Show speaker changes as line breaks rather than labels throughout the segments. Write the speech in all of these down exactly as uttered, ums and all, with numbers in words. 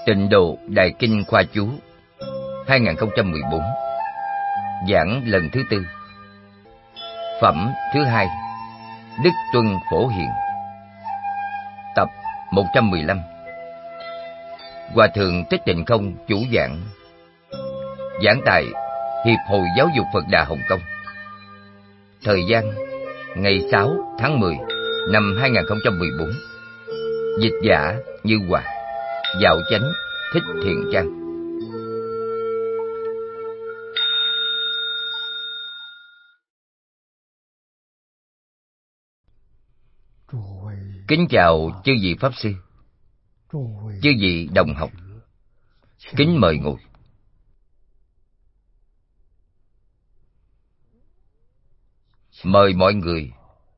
Tịnh Độ Đại Kinh Khoa Chú hai không một bốn. Giảng lần thứ tư. Phẩm thứ hai. Đức Tuân Phổ Hiền. Tập một trăm mười lăm. Hòa thượng Thích Tịnh Không chủ giảng. Giảng tại Hiệp hội Giáo dục Phật Đà Hồng Kông. Thời gian ngày sáu tháng mười năm hai không một bốn. Dịch giả Như Hòa. Dạo Chánh Thích Thiện Trang. Kính chào chư vị Pháp Sư, chư vị đồng học. Kính mời ngồi. Mời mọi người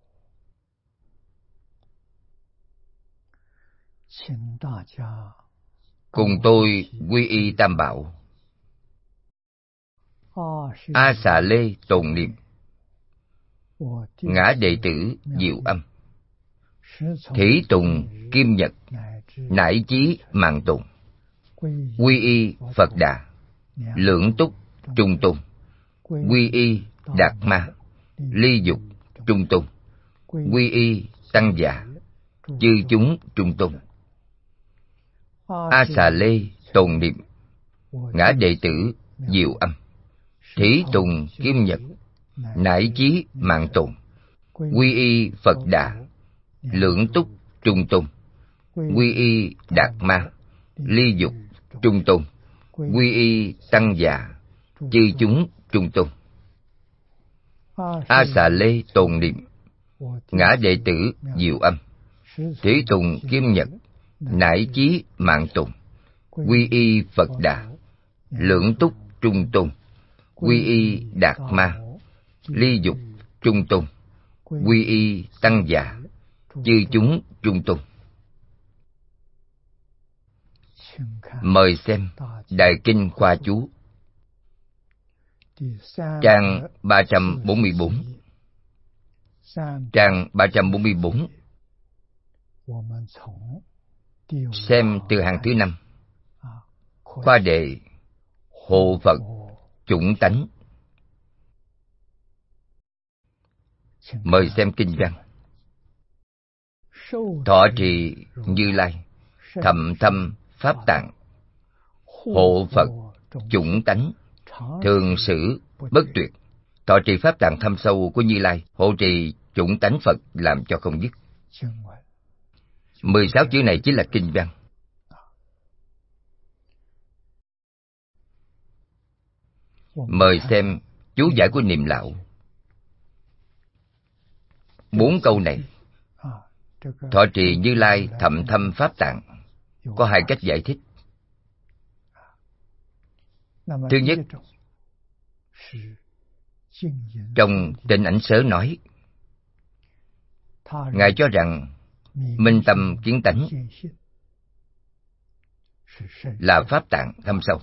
cùng tôi quy y Tam Bảo. A Xà Lê tồn niệm. Ngã đệ tử Diệu Âm. Thủy Tùng Kim Nhật. Nải chí Mạng Tùng. Quy y Phật Đà. Lưỡng Túc Trung Tôn. Quy y Đạt Ma. Ly Dục Trung Tôn. Quy y Tăng Già. Chư chúng Trung Tôn. A Xà Lê tồn niệm. Ngã đệ tử Diệu Âm. Thủy Tùng Kim Nhật. Nải chí Mạng Tồn. Quy y Phật Đà. Lưỡng Túc Trung Tôn. Quy y Đạt Ma. Ly Dục Trung Tôn. Quy y Tăng Già. Chư chúng Trung Tôn. A Xà Lê tồn niệm. Ngã đệ tử Diệu Âm. Thủy Tùng Kim Nhật. Nải chí Mạng Tồn. Quy y Phật Đà. Lưỡng Túc Trung Tôn. Quy y Đạt Ma. Ly Dục Trung Tôn. Quy y Tăng Già. Chư chúng Trung Tôn. Mời xem Đại Kinh Khoa Chú trang ba trăm bốn mươi bốn. Trang ba trăm bốn mươi bốn. Xem từ hàng thứ năm. Khoa đề Hộ Phật Chủng Tánh. Mời xem kinh văn. Thọ trì Như Lai, thầm thâm Pháp Tạng, hộ Phật chủng tánh, thường xử bất tuyệt. Thọ trì Pháp Tạng thâm sâu của Như Lai, hộ trì chủng tánh Phật làm cho không dứt. Mười sáu chữ này chính là kinh văn. Mời xem chú giải của Niệm Lão. Bốn câu này, thọ trì Như Lai thậm thâm Pháp Tạng, có hai cách giải thích. Thứ nhất, trong Tịnh Ảnh Sớ nói, Ngài cho rằng minh tâm kiến tánh là Pháp Tạng thâm sâu.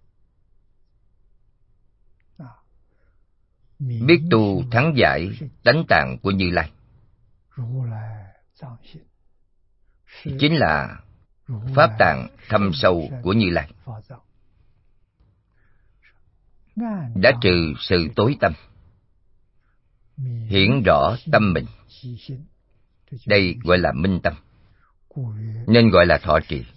Biết tu thắng giải tánh tạng của Như Lai chính là Pháp Tạng thâm sâu của Như Lai, đã trừ sự tối tâm, hiển rõ tâm mình. Đây gọi là minh tâm, nên gọi là thọ trì.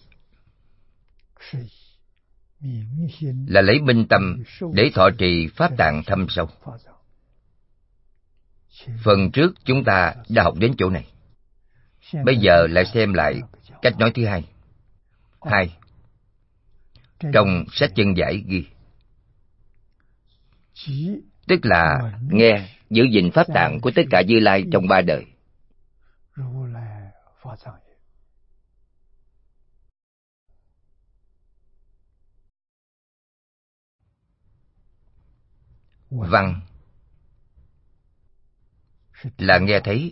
Là lấy minh tâm để thọ trì Pháp Tạng thâm sâu. Phần trước chúng ta đã học đến chỗ này. Bây giờ lại xem lại cách nói thứ hai. Hai. Trong sách Chân Giải ghi, tức là nghe giữ gìn Pháp Tạng của tất cả Như Lai trong ba đời. Văn là nghe thấy,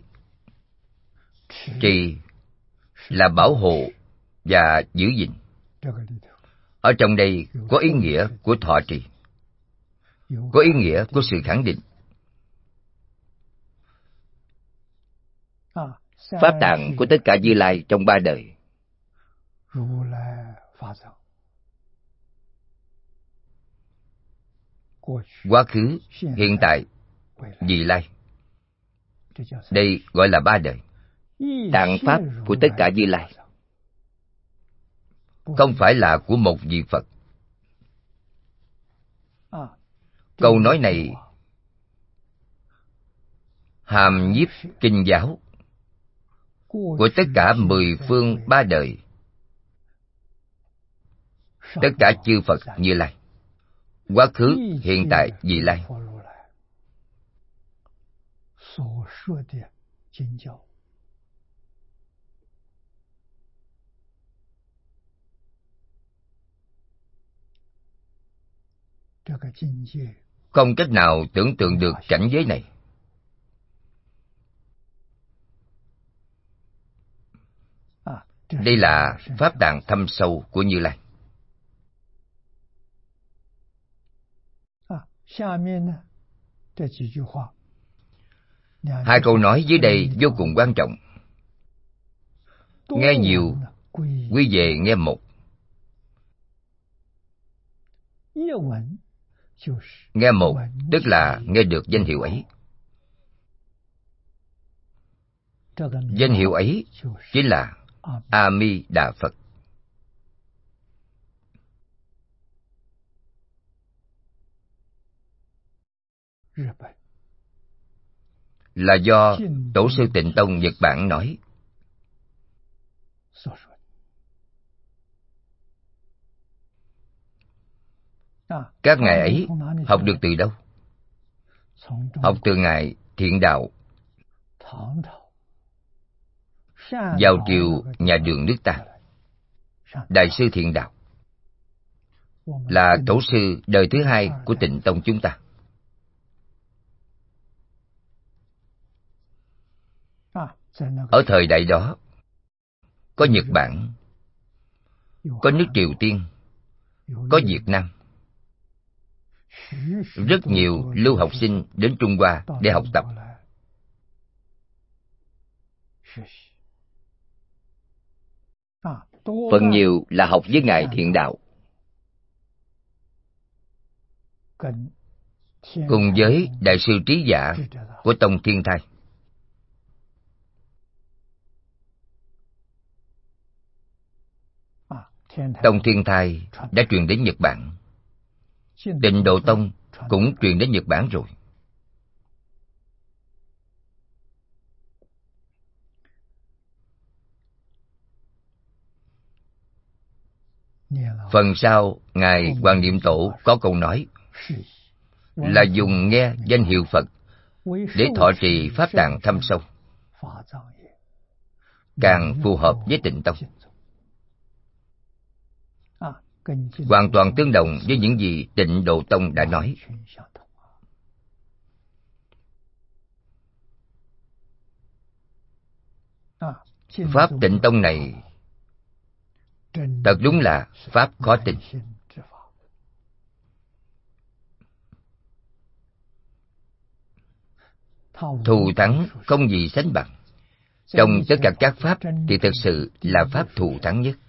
trì là bảo hộ và giữ gìn. Ở trong đây có ý nghĩa của thọ trì, có ý nghĩa của sự khẳng định. Pháp Tạng của tất cả Như Lai trong ba đời quá khứ, hiện tại, vị lai. Đây gọi là ba đời.
Tạng pháp của tất cả Như Lai,
Không phải là của một vị Phật. Câu nói này hàm nhiếp kinh giáo của tất cả mười phương ba đời, tất cả chư Phật Như Lai, quá khứ, hiện tại, vị lai. Không cách nào tưởng tượng được cảnh giới này. Đây là pháp tạng thâm sâu của Như Lai. Hai câu nói dưới đây vô cùng quan trọng. Nghe nhiều, quy về nghe một. Nghe một tức là nghe được danh hiệu ấy. Danh hiệu ấy chính là A Di Đà Phật. Là do Tổ sư Tịnh Tông Nhật Bản nói. Các ngài ấy học được từ đâu? Học từ ngài Thiện Đạo, vào triều nhà Đường nước ta. Đại sư Thiện Đạo là tổ sư đời thứ hai của Tịnh Tông chúng ta. Ở thời đại đó, có Nhật Bản, có nước Triều Tiên, có Việt Nam. Rất nhiều lưu học sinh đến Trung Hoa để học tập.
Phần nhiều là học với ngài Thiện Đạo,
cùng với Đại sư Trí Giả của Tông Thiên Thai. Tông Thiên Thai đã truyền đến Nhật Bản. Tịnh Độ Tông cũng truyền đến Nhật Bản rồi. Phần sau, Ngài Hoàng Niệm Tổ có câu nói là dùng nghe danh hiệu Phật để thọ trì pháp tạng thâm sâu, càng phù hợp với Tịnh Tông. Hoàn toàn tương đồng với những gì Tịnh Độ Tông đã nói. Pháp Tịnh Tông này thật đúng là pháp khó tin. Thù thắng không gì sánh bằng. Trong tất cả các pháp thì thực sự là pháp thù thắng nhất.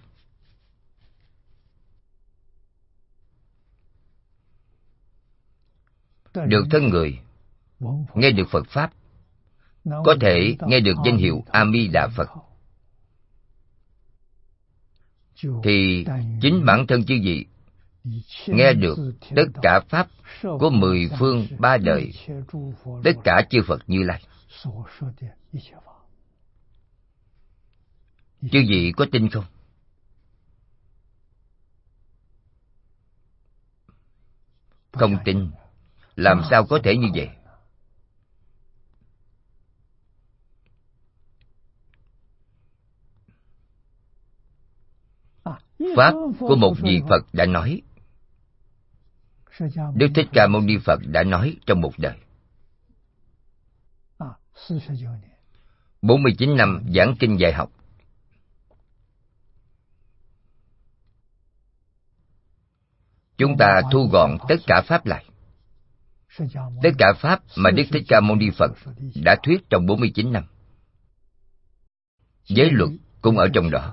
Được thân người nghe được Phật pháp, có thể nghe được danh hiệu A Di Đà Phật, thì chính bản thân chư vị nghe được tất cả pháp của mười phương ba đời, tất cả chư Phật Như Lai. Chư vị có tin không? Không tin, làm sao có thể như vậy? Pháp của một vị Phật đã nói, Đức Thích Ca Mâu Ni Phật đã nói trong một đời. bốn mươi chín năm giảng kinh dạy học. Chúng ta thu gọn tất cả pháp lại. Tất cả pháp mà Đức Thích Ca Mâu Ni Phật đã thuyết trong bốn mươi chín năm. Giới luật cũng ở trong đó.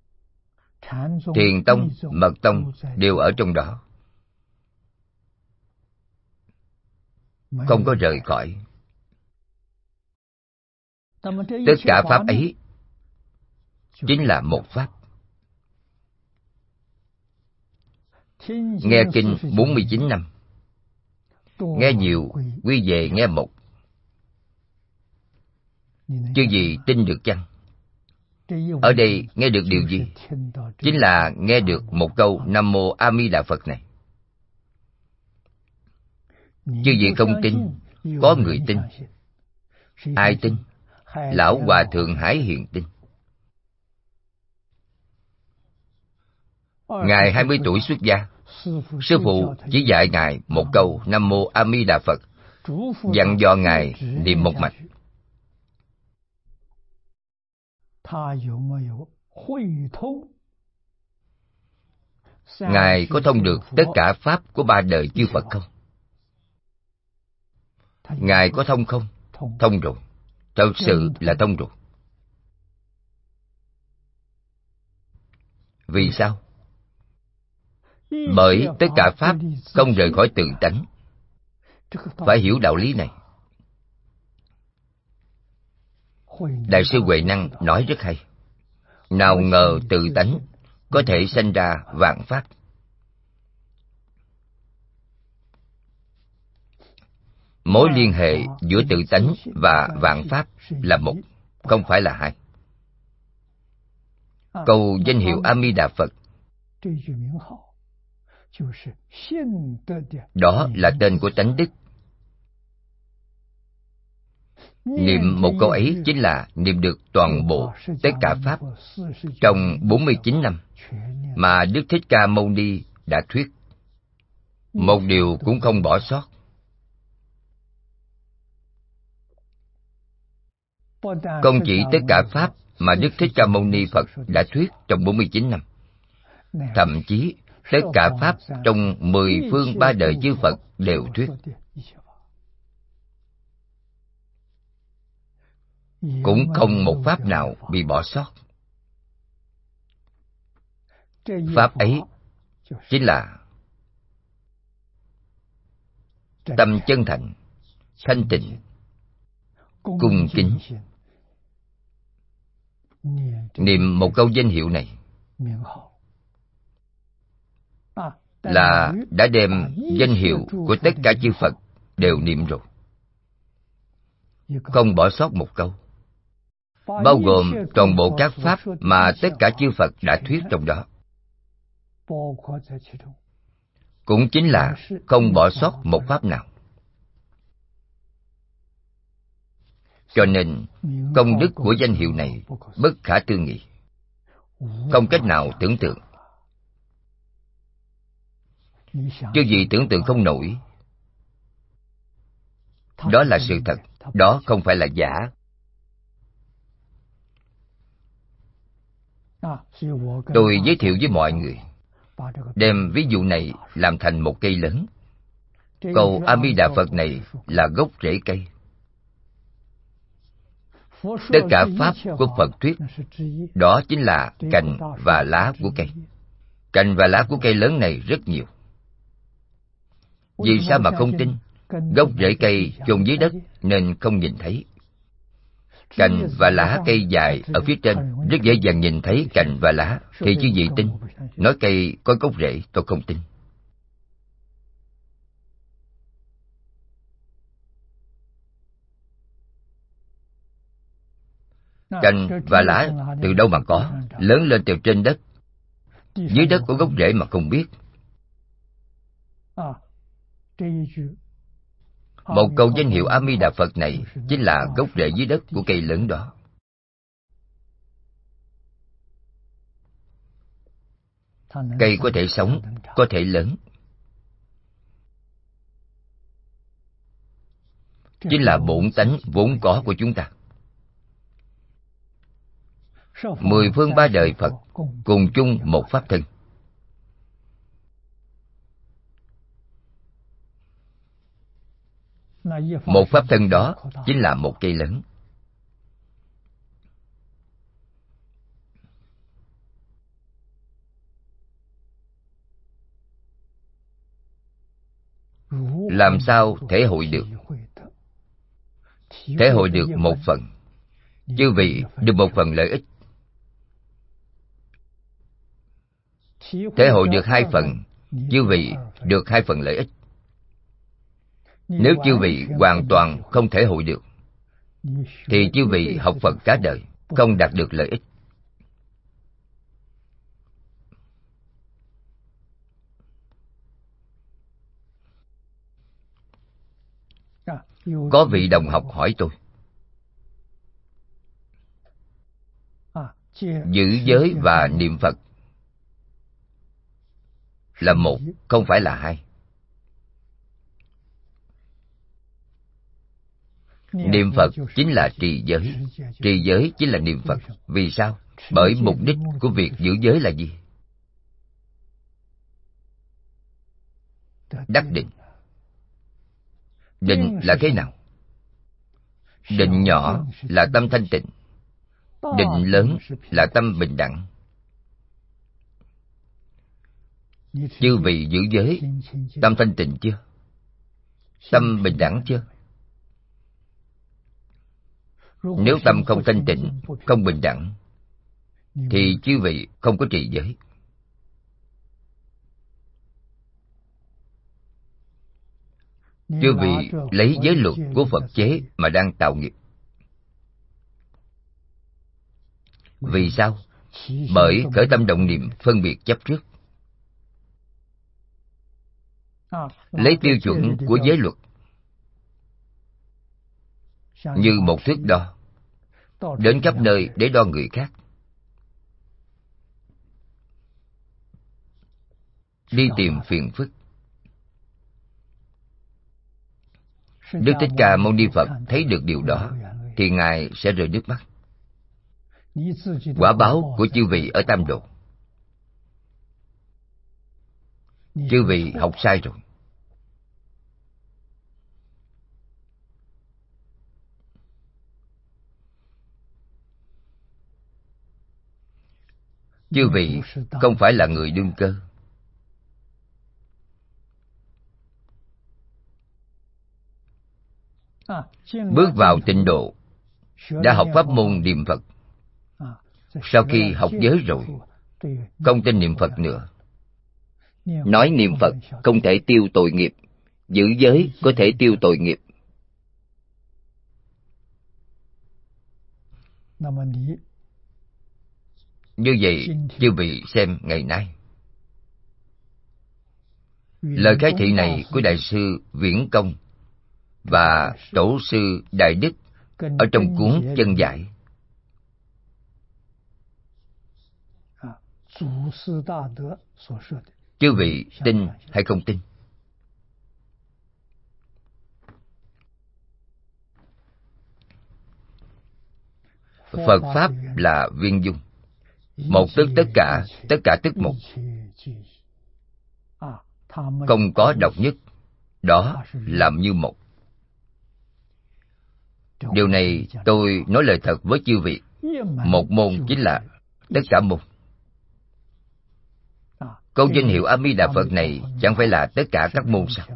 Thiền tông, mật tông đều ở trong đó. không có rời khỏi. Tất cả pháp ấy chính là một pháp. Nghe kinh bốn mươi chín năm, nghe nhiều quy về nghe một. Chứ gì tin được chăng? Ở đây nghe được điều gì? Chính là nghe được một câu Nam Mô A Di Đà Phật này. Chứ gì không tin, có người tin. Ai tin? Lão Hòa Thượng Hải Hiền tin. Ngài hai mươi tuổi xuất gia, sư phụ chỉ dạy Ngài một câu Nam Mô A Di Đà Phật, dặn dò Ngài niệm một mạch. Ngài có thông được tất cả pháp của ba đời chư Phật không? Ngài có thông không? Thông rồi. Thật sự là thông rồi. Vì sao? Bởi tất cả pháp không rời khỏi tự tánh. Phải hiểu đạo lý này. Đại sư Huệ Năng nói rất hay. Nào ngờ tự tánh có thể sanh ra vạn pháp. Mối liên hệ giữa tự tánh và vạn pháp là một, không phải là hai. Câu danh hiệu A Di Đà Phật, đó là tên của tánh đức. Niệm một câu ấy chính là niệm được toàn bộ tất cả pháp trong bốn mươi chín năm mà Đức Thích Ca Mâu Ni đã thuyết. Một điều cũng không bỏ sót. Không chỉ tất cả pháp mà Đức Thích Ca Mâu Ni Phật đã thuyết trong bốn mươi chín năm, thậm chí tất cả pháp trong mười phương ba đời chư Phật đều thuyết. Cũng không một pháp nào bị bỏ sót. Pháp ấy chính là tâm chân thành, thanh tịnh, cung kính. Niệm một câu danh hiệu này là đã đem danh hiệu của tất cả chư Phật đều niệm rồi. Không bỏ sót một câu. Bao gồm toàn bộ các pháp mà tất cả chư Phật đã thuyết trong đó. Cũng chính là không bỏ sót một pháp nào. Cho nên, công đức của danh hiệu này bất khả tư nghị, không cách nào tưởng tượng. Chứ gì tưởng tượng không nổi. Đó là sự thật, đó không phải là giả. Tôi giới thiệu với mọi người, đem ví dụ này làm thành một cây lớn. Câu A Di Đà Phật này là gốc rễ cây. Tất cả pháp của Phật thuyết, đó chính là cành và lá của cây. Cành và lá của cây lớn này rất nhiều. Vì sao mà không tin? Gốc rễ cây chôn dưới đất nên không nhìn thấy. Cành và lá cây dài ở phía trên, rất dễ dàng nhìn thấy cành và lá, thì chứ gì tin? Nói cây có gốc rễ, tôi không tin. Cành và lá từ đâu mà có? Lớn lên từ trên đất. Dưới đất có gốc rễ mà không biết. Một câu danh hiệu A Di Đà Phật này chính là gốc rễ dưới đất của cây lớn đó. Cây có thể sống, có thể lớn. Chính là bổn tánh vốn có của chúng ta. Mười phương ba đời Phật cùng chung một pháp thân. Một pháp thân đó chính là một cây lớn. Làm sao thể hội được? thể hội được một phần, chư vị được một phần lợi ích. Thể hội được hai phần, chư vị được hai phần lợi ích. Nếu chư vị hoàn toàn không thể hội được, thì chư vị học Phật cả đời không đạt được lợi ích. Có vị đồng học hỏi tôi, giữ giới và niệm Phật là một, không phải là hai. Niệm Phật chính là trì giới, trì giới chính là niệm Phật. Vì sao? Bởi mục đích của việc giữ giới là gì? Đắc định. Định là thế nào? Định nhỏ là tâm thanh tịnh, định lớn là tâm bình đẳng. Chư vị giữ giới, tâm thanh tịnh chưa? Tâm bình đẳng chưa? Nếu tâm không thanh tịnh, không bình đẳng, thì chư vị không có trì giới. Chư vị lấy giới luật của Phật chế mà đang tạo nghiệp. Vì sao? Bởi khởi tâm động niệm phân biệt chấp trước. Lấy tiêu chuẩn của giới luật như một thước đo, đến khắp nơi để đo người khác. Đi tìm phiền phức. Đức Thích Ca Mâu Ni Phật thấy được điều đó, thì Ngài sẽ rơi nước mắt. Quả báo của chư vị ở tam độ. Chư vị học sai rồi. Chư vị không phải là người đương cơ. Bước vào tịnh độ, đã học pháp môn niệm Phật. Sau khi học giới rồi, không tin niệm Phật nữa.
Nói niệm Phật không thể tiêu tội nghiệp, giữ giới có thể tiêu tội nghiệp.
Như vậy, chư vị xem ngày nay. Lời khai thị này của Đại sư Viễn Công và Tổ sư Đại Đức ở trong cuốn Chân Giải. Chư vị tin hay không tin? Phật Pháp là viên dung. Một tức tất cả, tất cả tức một. Không có độc nhất, đó làm như một. Điều này tôi nói lời thật với chư vị. Một môn chính là tất cả môn. Câu danh hiệu A Di Đà Phật này chẳng phải là tất cả các môn sao?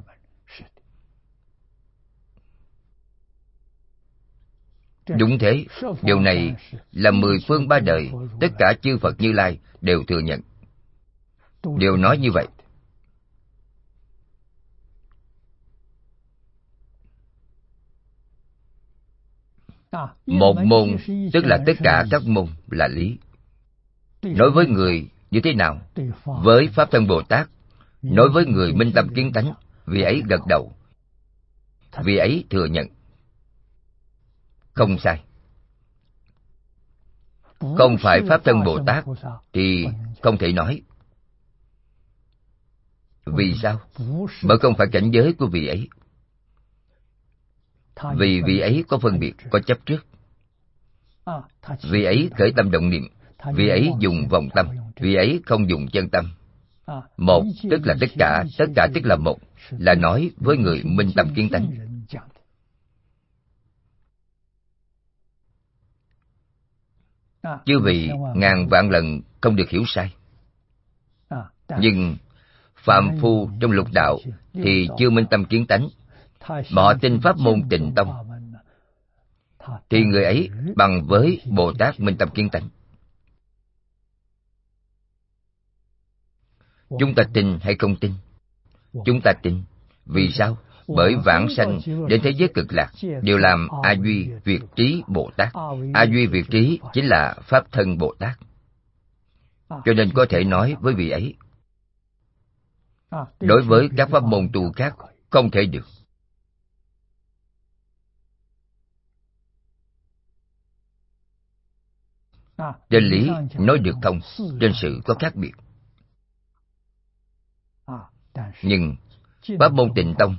Đúng thế, điều này là mười phương ba đời, tất cả chư Phật Như Lai đều thừa nhận. Đều nói như vậy. Một môn tức là tất cả các môn là lý. Nói với người như thế nào? Với Pháp Thân Bồ Tát, nói với người minh tâm kiến tánh, vì ấy gật đầu, vì ấy thừa nhận. Không sai. Không phải Pháp Thân Bồ Tát thì không thể nói. Vì sao? Bởi không phải cảnh giới của vị ấy. Vì vị ấy có phân biệt, có chấp trước. Vị ấy khởi tâm động niệm, vị ấy dùng vọng tâm, vị ấy không dùng chân tâm. Một tức là tất cả, tất cả tức là một, là nói với người minh tâm kiến tánh. Chư vị ngàn vạn lần không được hiểu sai. Nhưng phàm phu trong lục đạo thì chưa minh tâm kiến tánh, mà họ tin pháp môn Tịnh Tông, thì người ấy bằng với Bồ Tát minh tâm kiến tánh. Chúng ta tin hay không tin? Chúng ta tin. Vì sao? Bởi vãng sanh đến thế giới cực lạc đều làm A Duy Việt Trí Bồ Tát. A Duy Việt Trí chính là Pháp Thân Bồ Tát. Cho nên có thể nói với vị ấy, đối với các pháp môn tu khác không thể được. Trên lý nói được thông, trên sự có khác biệt. Nhưng pháp môn Tịnh Tông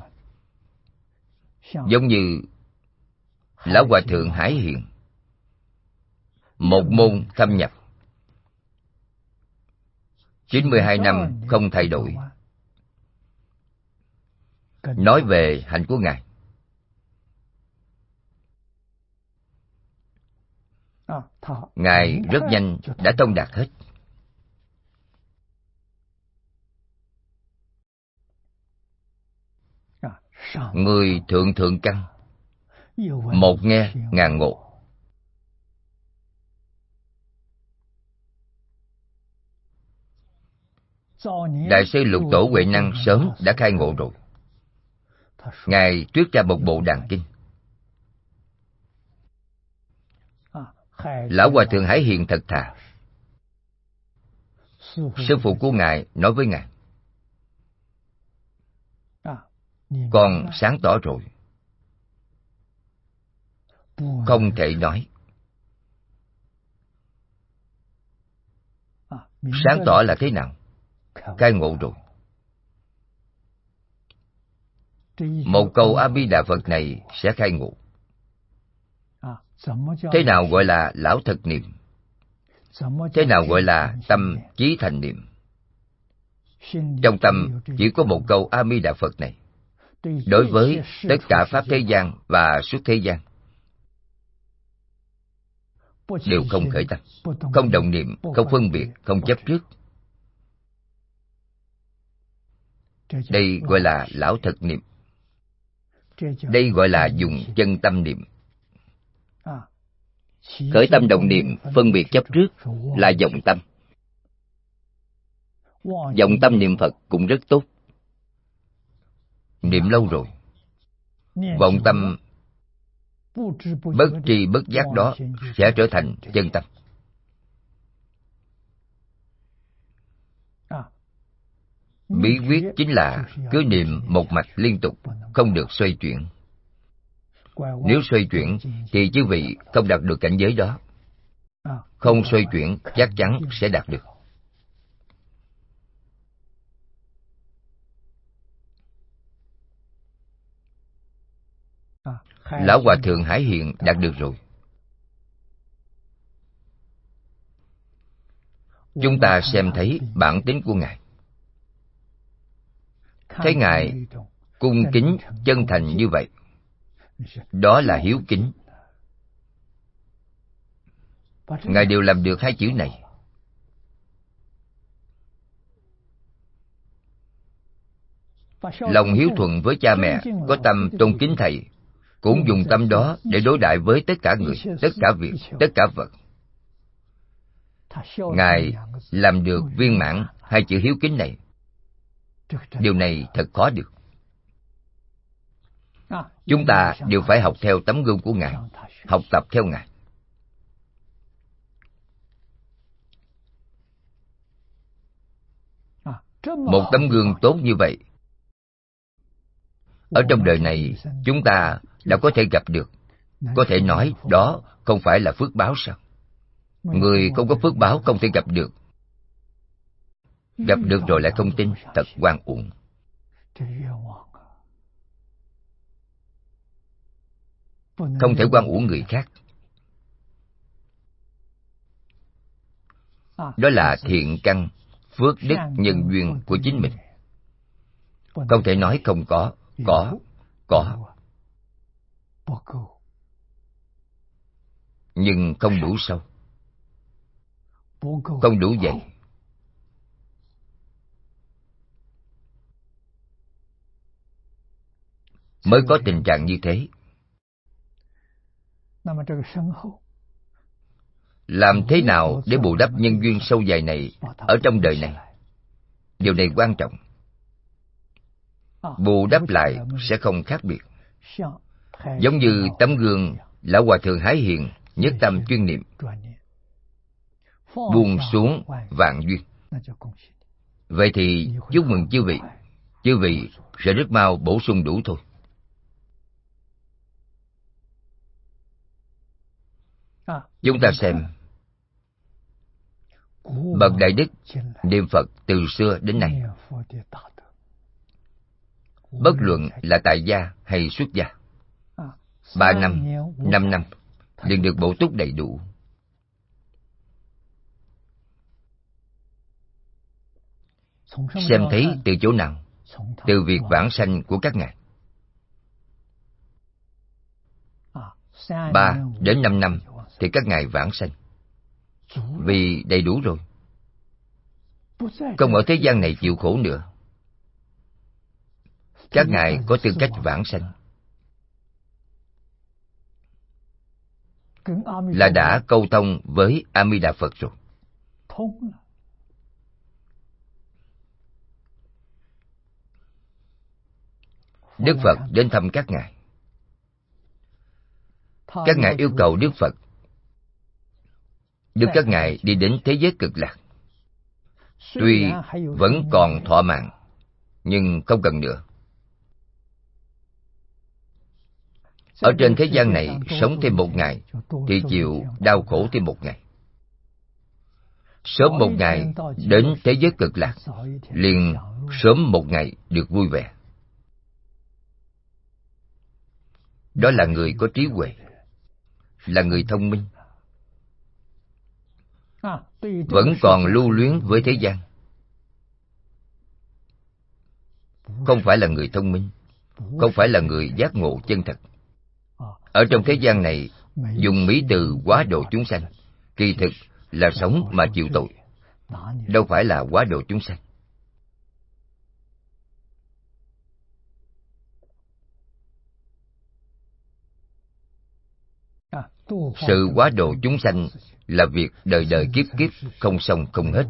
giống như Lão Hòa Thượng Hải Hiền, một môn thâm nhập, chín mươi hai năm không thay đổi. Nói về hạnh của Ngài, Ngài rất nhanh đã thông đạt hết. Người thượng thượng căn, một nghe ngàn ngộ. Đại sư Lục Tổ Huệ Năng sớm đã khai ngộ rồi. Ngài thuyết ra một bộ Đàn Kinh. Lão Hòa Thượng Hải Hiền thật thà. Sư phụ của Ngài nói với Ngài, con sáng tỏ rồi, không thể nói. Sáng tỏ là thế nào? Khai ngộ rồi. Một câu A Di Đà Phật này sẽ khai ngộ. Thế nào gọi là lão thật niệm? Thế nào gọi là tâm chí thành niệm? Trong tâm chỉ có một câu A Di Đà Phật này. Đối với tất cả pháp thế gian và xuất thế gian đều không khởi tâm, không động niệm, không phân biệt, không chấp trước. Đây gọi là lão thật niệm. Đây gọi là dùng chân tâm niệm. Khởi tâm động niệm, phân biệt chấp trước là vọng tâm. Vọng tâm niệm Phật cũng rất tốt. Niệm lâu rồi, vọng tâm bất tri bất giác đó sẽ trở thành chân tâm. Bí quyết chính là cứ niệm một mạch liên tục, không được xoay chuyển. Nếu xoay chuyển thì chư vị không đạt được cảnh giới đó. Không xoay chuyển chắc chắn sẽ đạt được. Lão Hòa Thượng Hải Hiền đạt được rồi. Chúng ta xem thấy bản tính của Ngài. Thấy Ngài cung kính chân thành như vậy, đó là hiếu kính. Ngài đều làm được hai chữ này. Lòng hiếu thuận với cha mẹ, có tâm tôn kính thầy, cũng dùng tâm đó để đối đãi với tất cả người, tất cả việc, tất cả vật. Ngài làm được viên mãn hai chữ hiếu kính này. Điều này thật khó được. Chúng ta đều phải học theo tấm gương của Ngài, học tập theo Ngài. Một tấm gương tốt như vậy, ở trong đời này chúng ta đã có thể gặp được. Có thể nói đó không phải là phước báo sao? Người không có phước báo không thể gặp được. Gặp được rồi lại không tin, thật oan uổng. Không thể oan uổng người khác. Đó là thiện căn, phước đức, nhân duyên của chính mình. Không thể nói không có. Có, có. Nhưng không đủ sâu. Không đủ dày. Mới có tình trạng như thế. Làm thế nào để bù đắp nhân duyên sâu dài này ở trong đời này? Điều này quan trọng. Bù đắp lại sẽ không khác biệt. Giống như tấm gương Lão Hòa Thượng Hải Hiền nhất tâm chuyên niệm, buông xuống vạn duyên. Vậy thì chúc mừng chư vị, chư vị sẽ rất mau bổ sung đủ thôi. Chúng ta xem, bậc đại đức niệm Phật từ xưa đến nay, bất luận là tại gia hay xuất gia, ba năm, năm năm liền được bổ túc đầy đủ. Xem thấy từ chỗ nào? Từ việc vãng sanh của các ngài. Ba đến năm năm thì các ngài vãng sanh, vì đầy đủ rồi, không ở thế gian này chịu khổ nữa. Các ngài có tư cách vãng sanh, là đã câu thông với A Di Đà Phật rồi. Đức Phật đến thăm các ngài. Các ngài yêu cầu Đức Phật đưa các ngài đi đến thế giới cực lạc. Tuy vẫn còn thọ mạng, nhưng không cần nữa. Ở trên thế gian này sống thêm một ngày thì chịu đau khổ thêm một ngày. Sớm một ngày đến thế giới cực lạc, liền sớm một ngày được vui vẻ. Đó là người có trí huệ, là người thông minh, vẫn còn lưu luyến với thế gian. Không phải là người thông minh, không phải là người giác ngộ chân thật. Ở trong thế gian này, dùng mỹ từ quá độ chúng sanh, kỳ thực là sống mà chịu tội, đâu phải là quá độ chúng sanh. Sự quá độ chúng sanh là việc đời đời kiếp kiếp không xong không hết.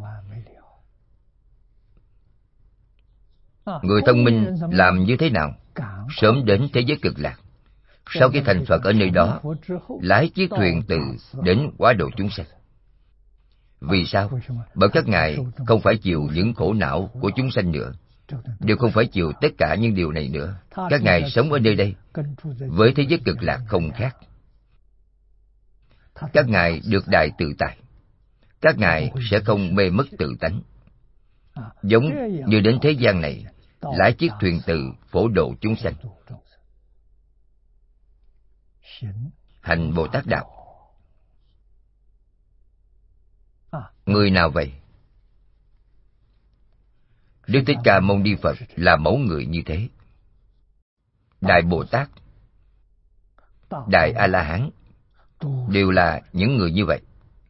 Người thông minh làm như thế nào? Sớm đến thế giới cực lạc, sau khi thành Phật ở nơi đó, lái chiếc thuyền từ đến quá độ chúng sanh. Vì sao? Bởi các ngài không phải chịu những khổ não của chúng sanh nữa, đều không phải chịu tất cả những điều này nữa. Các ngài sống ở nơi đây, với thế giới cực lạc không khác. Các ngài được đại tự tại. Các ngài sẽ không mê mất tự tánh. Giống như đến thế gian này, lái chiếc thuyền từ phổ độ chúng sanh. Hành Bồ Tát Đạo. Người nào vậy? Đức Thích Ca Mâu Ni Phật là mẫu người như thế. Đại Bồ Tát, Đại A-la-hán đều là những người như vậy.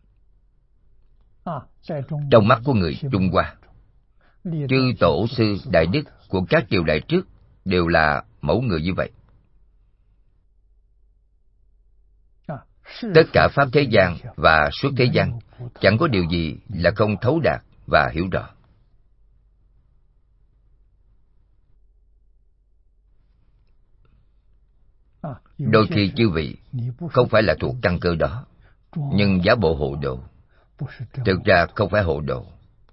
Trong mắt của người Trung Hoa, chư tổ sư đại đức của các triều đại trước đều là mẫu người như vậy. Tất cả pháp thế gian và suốt thế gian chẳng có điều gì là không thấu đạt và hiểu rõ. Đôi khi chư vị không phải là thuộc căn cơ đó, nhưng giả bộ hộ độ. Thực ra không phải hộ độ.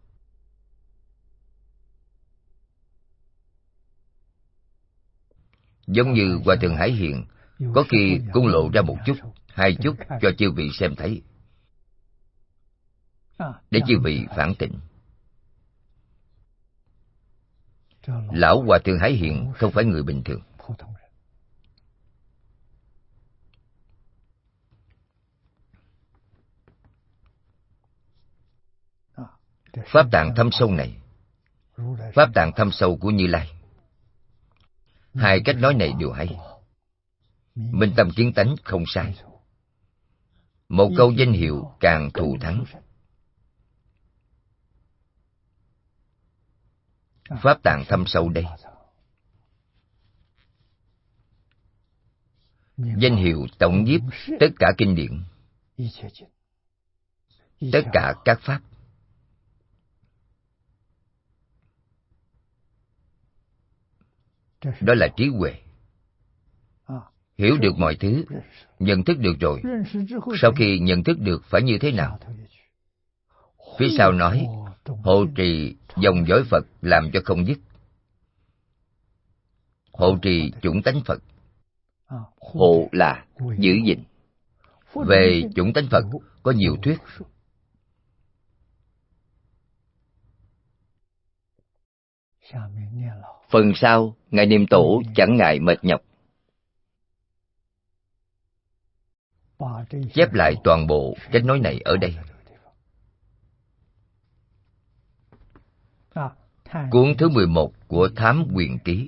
Giống như Hòa Thượng Hải Hiền, có khi cũng lộ ra một chút, hai chút cho chư vị xem thấy, để chư vị phản tỉnh. Lão Hòa Thượng Hải Hiền không phải người bình thường. Pháp tạng thâm sâu này, pháp tạng thâm sâu của Như Lai, hai cách nói này đều hay. Minh tâm kiến tánh không sai. Một câu danh hiệu càng thù thắng. Pháp tạng thâm sâu đây, danh hiệu tổng nhiếp tất cả kinh điển, tất cả các pháp. Đó là trí huệ. Hiểu được mọi thứ, nhận thức được rồi. Sau khi nhận thức được phải như thế nào? Phía sau nói, hộ trì dòng dõi Phật làm cho không dứt. Hộ trì chủng tánh Phật.
Hộ là giữ gìn.
Về chủng tánh Phật có nhiều thuyết.
Phần sau, Ngài Niệm Tổ chẳng ngại mệt nhọc,
chép lại toàn bộ cách nói này ở đây. Cuốn thứ mười một của Thám Quyền Ký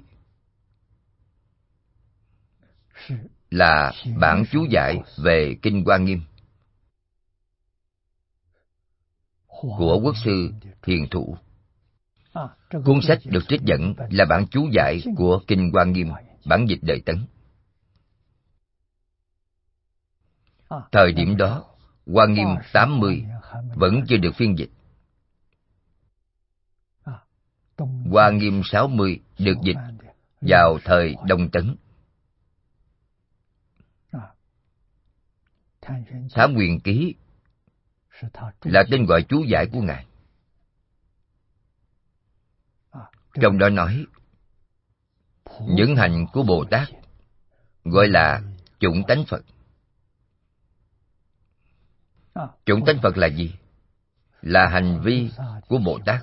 là bản chú giải về Kinh Hoa Nghiêm của Quốc sư Hiền Thủ. Cuốn sách được trích dẫn là bản chú giải của Kinh Hoa Nghiêm, bản dịch đời Tấn. Thời điểm đó, Hoa Nghiêm tám mươi vẫn chưa được phiên dịch. Hoa Nghiêm sáu mươi được dịch vào thời Đông Tấn. Thám Quyền Ký là tên gọi chú giải của Ngài. Trong đó nói, những hành của Bồ Tát gọi là chủng tánh Phật. Chủng tánh Phật là gì? Là hành vi của Bồ Tát.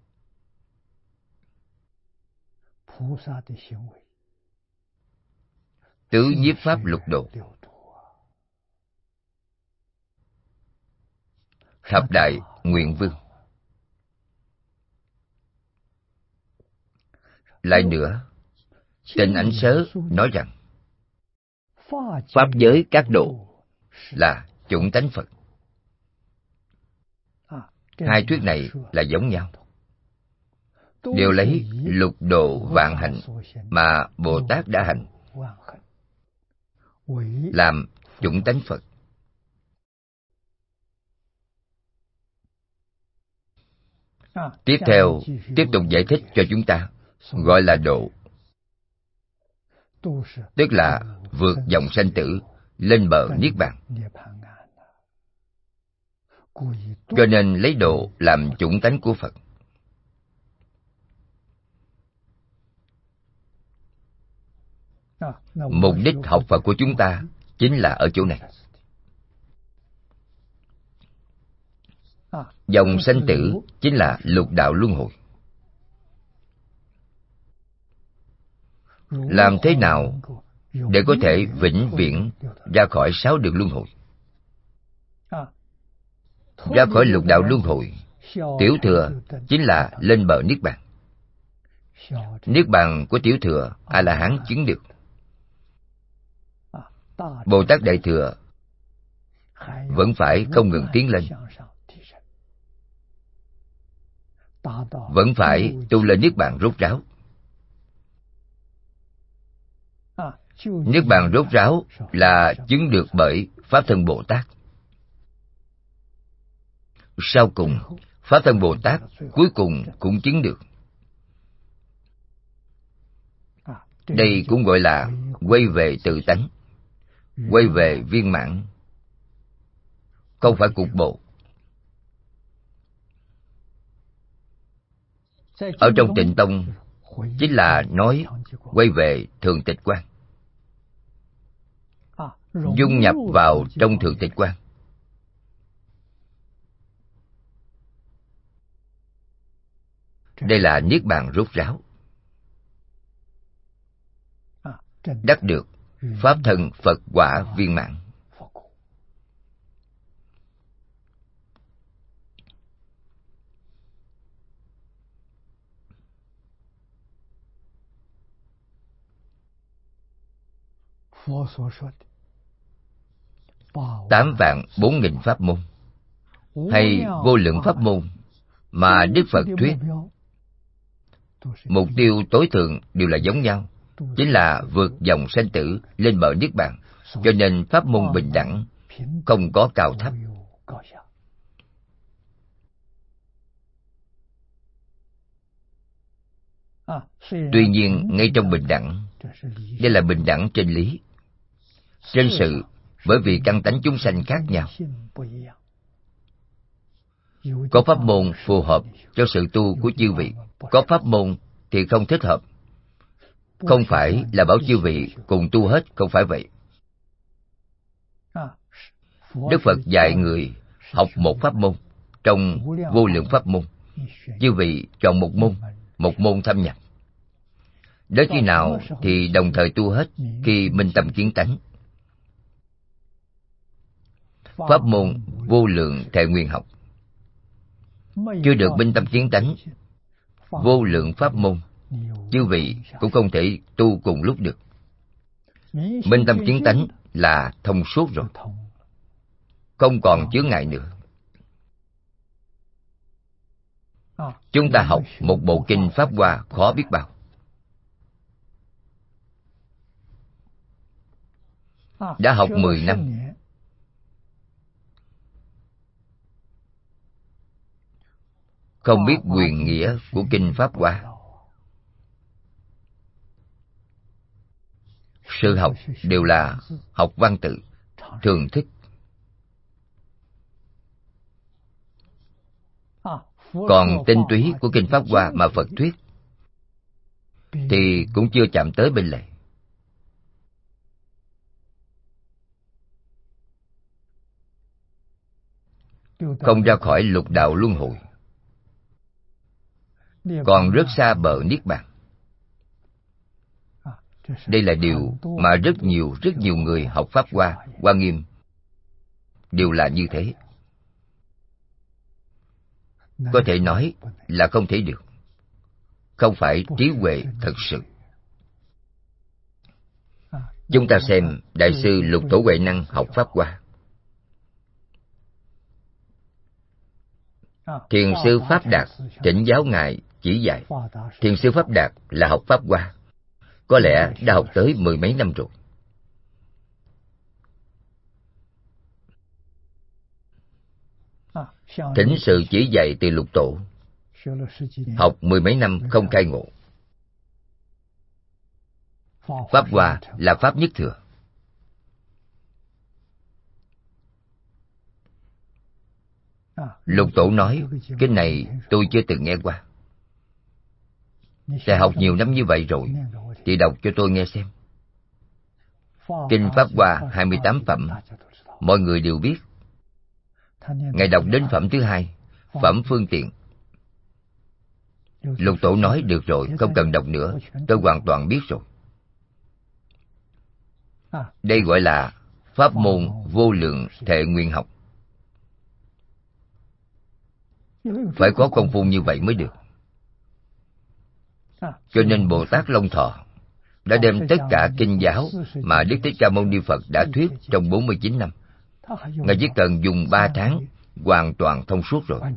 Tứ nhiếp pháp lục độ. Thập đại nguyện vương. Lại nữa, Tịnh Ảnh Sớ nói rằng
pháp giới các độ
là chủng tánh Phật. Hai thuyết này là giống nhau, đều lấy lục độ vạn hạnh mà Bồ Tát đã hành làm chủng tánh Phật. Tiếp theo, tiếp tục giải thích cho chúng ta, gọi là độ, tức là vượt dòng sanh tử, lên bờ Niết Bàn. Cho nên lấy độ làm chủng tánh của Phật. Mục đích học Phật của chúng ta chính là ở chỗ này. Dòng sanh tử chính là lục đạo luân hồi. Làm thế nào để có thể vĩnh viễn ra khỏi sáu đường luân hồi? Ra khỏi lục đạo luân hồi, tiểu thừa chính là lên bờ Niết Bàn. Niết Bàn của tiểu thừa A-la-hán chứng được. Bồ Tát Đại Thừa vẫn phải không ngừng tiến lên, vẫn phải tu lên Niết Bàn rốt ráo. Niết Bàn rốt ráo là chứng được bởi Pháp Thân Bồ Tát. Sau cùng, Pháp Thân Bồ Tát cuối cùng cũng chứng được. Đây cũng gọi là quay về tự tánh, quay về viên mãn, không phải cục bộ. Ở trong Tịnh Tông chính là nói quay về thường tịch quan, dung nhập vào trong thường tịch quan. Đây là Niết Bàn rốt ráo, đắc được Pháp Thân Phật quả viên mãn. Tám vạn bốn nghìn pháp môn hay vô lượng pháp môn mà Đức Phật thuyết, mục tiêu tối thượng đều là giống nhau, chính là vượt dòng sanh tử, lên bờ Niết Bàn, cho nên pháp môn bình đẳng, không có cao thấp. Tuy nhiên, ngay trong bình đẳng, đây là bình đẳng trên lý. Trên sự, bởi vì căn tánh chúng sanh khác nhau, có pháp môn phù hợp cho sự tu của chư vị, có pháp môn thì không thích hợp. Không phải là bảo chư vị cùng tu hết, không phải vậy. Đức Phật dạy người học một pháp môn trong vô lượng pháp môn. Chư vị chọn một môn, một môn thâm nhập. Đến khi nào thì đồng thời tu hết, khi minh tâm kiến tánh. Pháp môn vô lượng thệ nguyện học chưa được minh tâm kiến tánh, vô lượng pháp môn chư vị cũng không thể tu cùng lúc được. Minh tâm kiến tánh là thông suốt rồi, không còn chướng ngại nữa. Chúng ta học một bộ kinh Pháp Hoa khó biết bao. Đã học mười năm, không biết quyền nghĩa của kinh Pháp Hoa. Sự học đều là học văn tự, thường thức. Còn tinh túy của kinh Pháp Hoa mà Phật thuyết thì cũng chưa chạm tới bên lề. Không ra khỏi lục đạo luân hồi, còn rất xa bờ niết bàn. Đây là điều mà rất nhiều, rất nhiều người học Pháp Hoa, Hoa Nghiêm đều là như thế. Có thể nói là không thể được. Không phải trí huệ thật sự. Chúng ta xem Đại sư Lục Tổ Huệ Năng học Pháp Hoa. Thiền sư Pháp Đạt thỉnh giáo ngài chỉ dạy. Thiền sư Pháp Đạt là học Pháp Hoa, có lẽ đã học tới mười mấy năm rồi. Thỉnh sự chỉ dạy từ Lục Tổ, học mười mấy năm không khai ngộ. Pháp Hoa là Pháp nhất thừa. Lục Tổ nói, cái này tôi chưa từng nghe qua. Thầy học nhiều năm như vậy rồi, thì đọc cho tôi nghe xem. Kinh Pháp Hoa hai mươi tám phẩm, mọi người đều biết. Ngài đọc đến phẩm thứ hai, phẩm phương tiện. Lục Tổ nói được rồi, không cần đọc nữa, tôi hoàn toàn biết rồi. Đây gọi là pháp môn vô lượng thệ nguyện học. Phải có công phu như vậy mới được. Cho nên Bồ Tát Long Thọ đã đem tất cả kinh giáo mà Đức Thích Ca Mâu Ni Phật đã thuyết trong bốn mươi chín năm. Ngài chỉ cần dùng ba tháng hoàn toàn thông suốt rồi.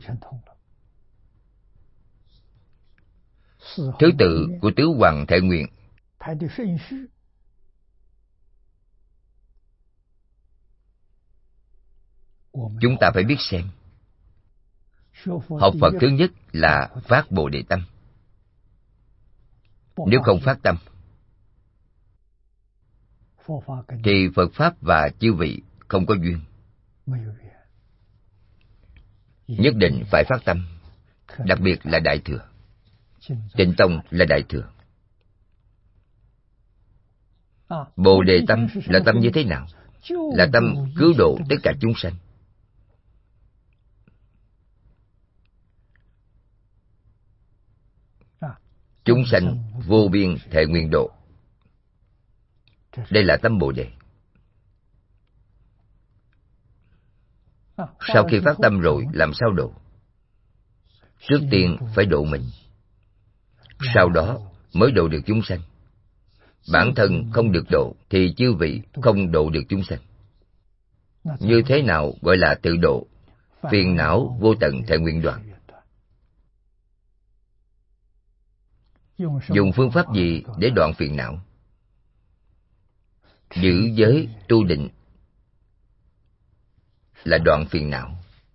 Thứ tự của tứ hoàng thệ nguyện chúng ta phải biết xem. Học Phật thứ nhất là phát Bồ Đề tâm. Nếu không phát tâm thì Phật Pháp và chư vị không có duyên. Nhất định phải phát tâm, đặc biệt là Đại Thừa. Tịnh Tông là Đại Thừa. Bồ Đề tâm là tâm như thế nào? Là tâm cứu độ tất cả chúng sanh. Chúng sanh vô biên thệ nguyện độ. Đây là tâm Bồ Đề. Sau khi phát tâm rồi, làm sao độ? Trước tiên phải độ mình, sau đó mới độ được chúng sanh. Bản thân không được độ thì chư vị không độ được chúng sanh. Như thế nào gọi là tự độ? Phiền não vô tận thệ nguyện đoạn. Dùng phương pháp gì để đoạn phiền não? giữ giới tu định là đoạn phiền não.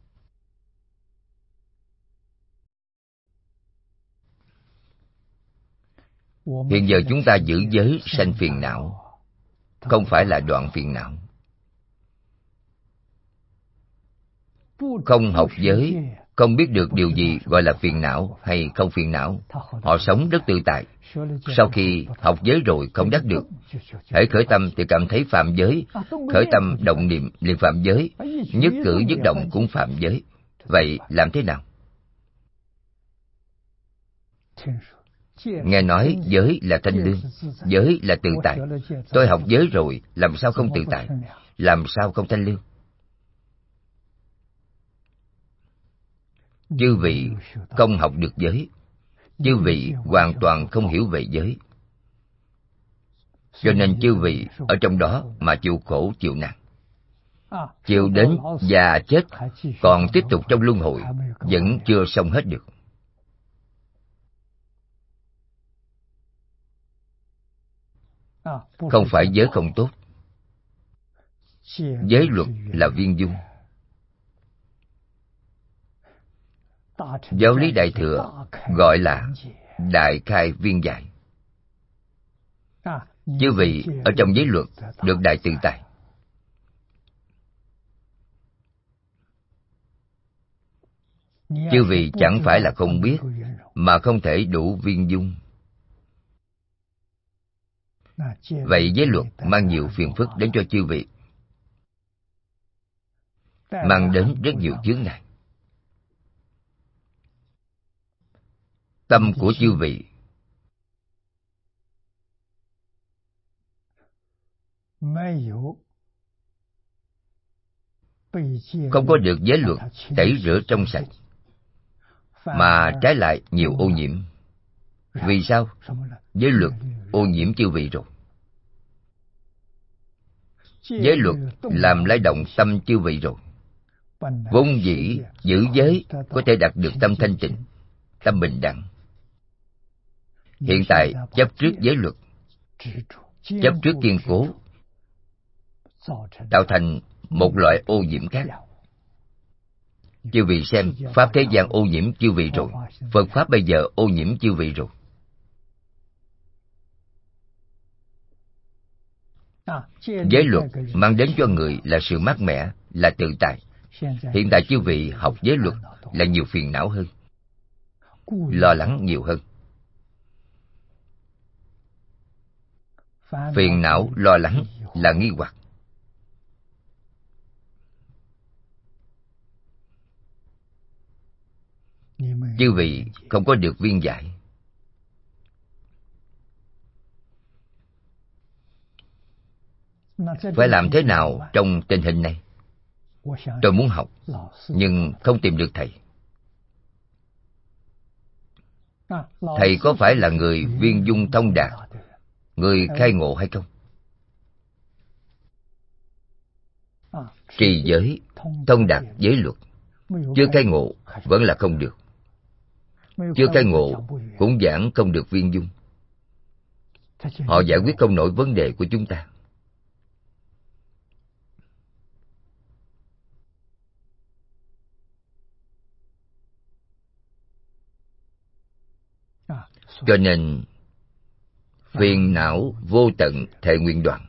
Hiện giờ chúng ta giữ giới sanh phiền não, không phải là đoạn phiền não. Không học giới, không biết được điều gì gọi là phiền não hay không phiền não. Họ sống rất tự tại. Sau khi học giới rồi không đắc được, hễ khởi tâm thì cảm thấy phạm giới, khởi tâm động niệm liền phạm giới, nhất cử nhất động cũng phạm giới. Vậy làm thế nào? Nghe nói giới là thanh lương, giới là tự tại. Tôi học giới rồi, làm sao không tự tại? Làm sao không thanh lương? Chư vị không học được giới, chư vị hoàn toàn không hiểu về giới, cho nên chư vị ở trong đó mà chịu khổ chịu nạn, chịu đến già chết còn tiếp tục trong luân hồi, vẫn chưa xong hết được. Không phải giới không tốt, giới luật là viên dung. Giáo lý Đại Thừa gọi là đại khai viên giải. Chư vị ở trong giới luật được đại tự tại. Chư vị chẳng phải là không biết, mà không thể đủ viên dung. Vậy giới luật mang nhiều phiền phức đến cho chư vị, mang đến rất nhiều chướng ngại. Tâm của chư vị không có được giới luật tẩy rửa trong sạch, mà trái lại nhiều ô nhiễm. Vì sao? Giới luật ô nhiễm chư vị rồi. Giới luật làm lay động tâm chư vị rồi. Vốn dĩ giữ giới có thể đạt được tâm thanh tịnh, tâm bình đẳng. Hiện tại chấp trước giới luật, chấp trước kiên cố, tạo thành một loại ô nhiễm khác. Chư vị xem, pháp thế gian ô nhiễm chư vị rồi, Phật pháp bây giờ ô nhiễm chư vị rồi. Giới luật mang đến cho người là sự mát mẻ, là tự tại. Hiện tại chư vị học giới luật là nhiều phiền não hơn, lo lắng nhiều hơn. Phiền não, lo lắng là nghi hoặc. Chư vị không có được viên giải. Phải làm thế nào trong tình hình này? Tôi muốn học, nhưng không tìm được thầy. Thầy có phải là người viên dung thông đạt, người khai ngộ hay không? Trì giới, thông đạt giới luật, chưa khai ngộ vẫn là không được. Chưa khai ngộ cũng giảng không được viên dung. Họ giải quyết không nổi vấn đề của chúng ta. Cho nên phiền não vô tận thệ nguyện đoạn.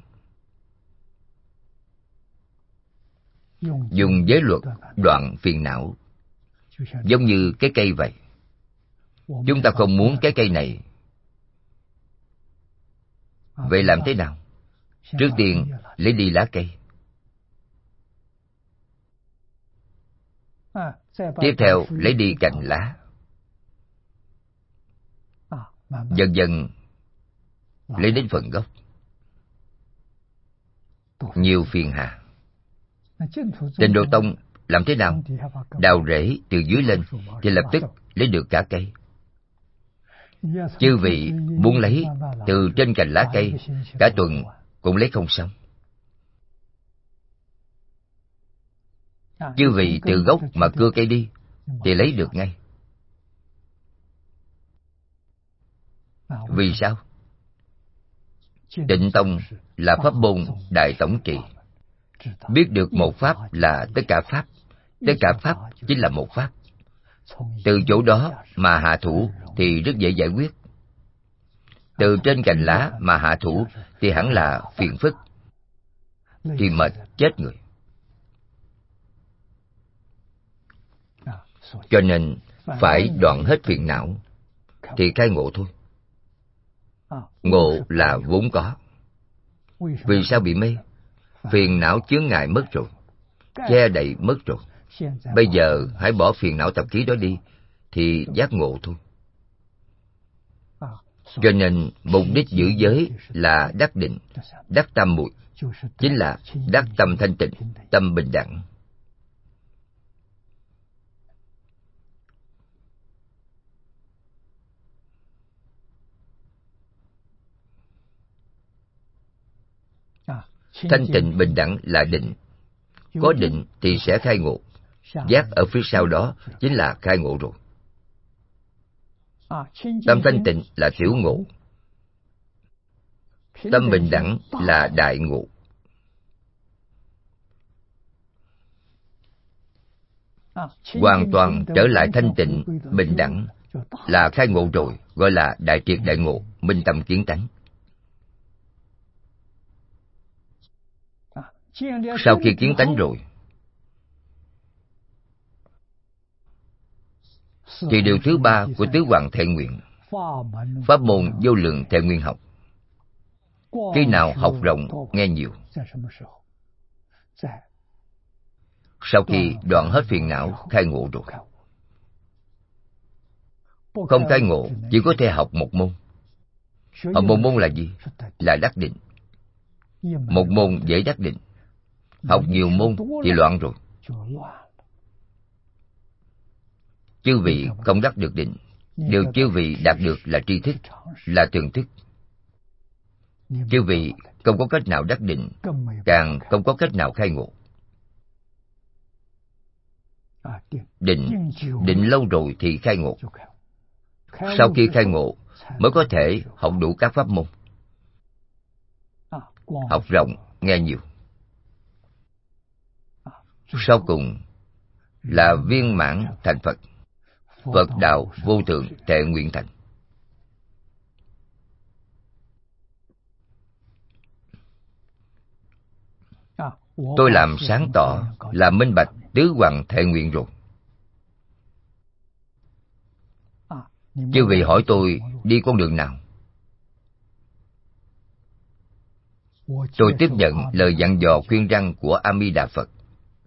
Dùng giới luật đoạn phiền não, giống như cái cây vậy. Chúng ta không muốn cái cây này, vậy làm thế nào? Trước tiên lấy đi lá cây, tiếp theo lấy đi cành lá, dần dần lấy đến phần gốc. Nhiều phiền hà. Tịnh Độ Tông làm thế nào? Đào rễ từ dưới lên thì lập tức lấy được cả cây. Chư vị muốn lấy từ trên cành lá cây, cả tuần cũng lấy không xong. Chư vị từ gốc mà cưa cây đi thì lấy được ngay. Vì sao? Tịnh tông là pháp môn đại tổng trị. Biết được một pháp là tất cả pháp, tất cả pháp chính là một pháp. Từ chỗ đó mà hạ thủ thì rất dễ giải quyết. Từ trên cành lá mà hạ thủ thì hẳn là phiền phức, thì mệt chết người. Cho nên phải đoạn hết phiền não thì khai ngộ thôi. Ngộ là vốn có. Vì sao bị mê? Phiền não chướng ngại mất rồi, che đậy mất rồi. Bây giờ hãy bỏ phiền não tập khí đó đi thì giác ngộ thôi. Cho nên mục đích giữ giới là đắc định, đắc tam muội, chính là đắc tâm thanh tịnh, tâm bình đẳng. Thanh tịnh bình đẳng là định. Có định thì sẽ khai ngộ. Giác ở phía sau đó chính là khai ngộ rồi. Tâm thanh tịnh là tiểu ngộ. Tâm bình đẳng là đại ngộ. Hoàn toàn trở lại thanh tịnh, bình đẳng là khai ngộ rồi, gọi là đại triệt đại ngộ, minh tâm kiến tánh. Sau khi kiến tánh rồi thì điều thứ ba của tứ hoàng thệ nguyện, pháp môn vô lượng thệ nguyện học. Khi nào học rộng nghe nhiều? Sau khi đoạn hết phiền não khai ngộ rồi. Không khai ngộ chỉ có thể học một môn. Học một môn là gì? Là đắc định. Một môn dễ đắc định. Học nhiều môn thì loạn rồi. Chư vị không đắc được định. Điều chư vị đạt được là tri thức, là thường thức. Chư vị không có cách nào đắc định, càng không có cách nào khai ngộ. Định, định lâu rồi thì khai ngộ. Sau khi khai ngộ mới có thể học đủ các pháp môn. Học rộng, nghe nhiều. Sau cùng là viên mãn thành Phật. Phật đạo vô thượng thệ nguyện thành. Tôi làm sáng tỏ, làm minh bạch tứ hoàng thệ nguyện rồi. Chư vị hỏi tôi đi con đường nào? Tôi tiếp nhận lời dặn dò khuyên răn của A Di Đà Phật.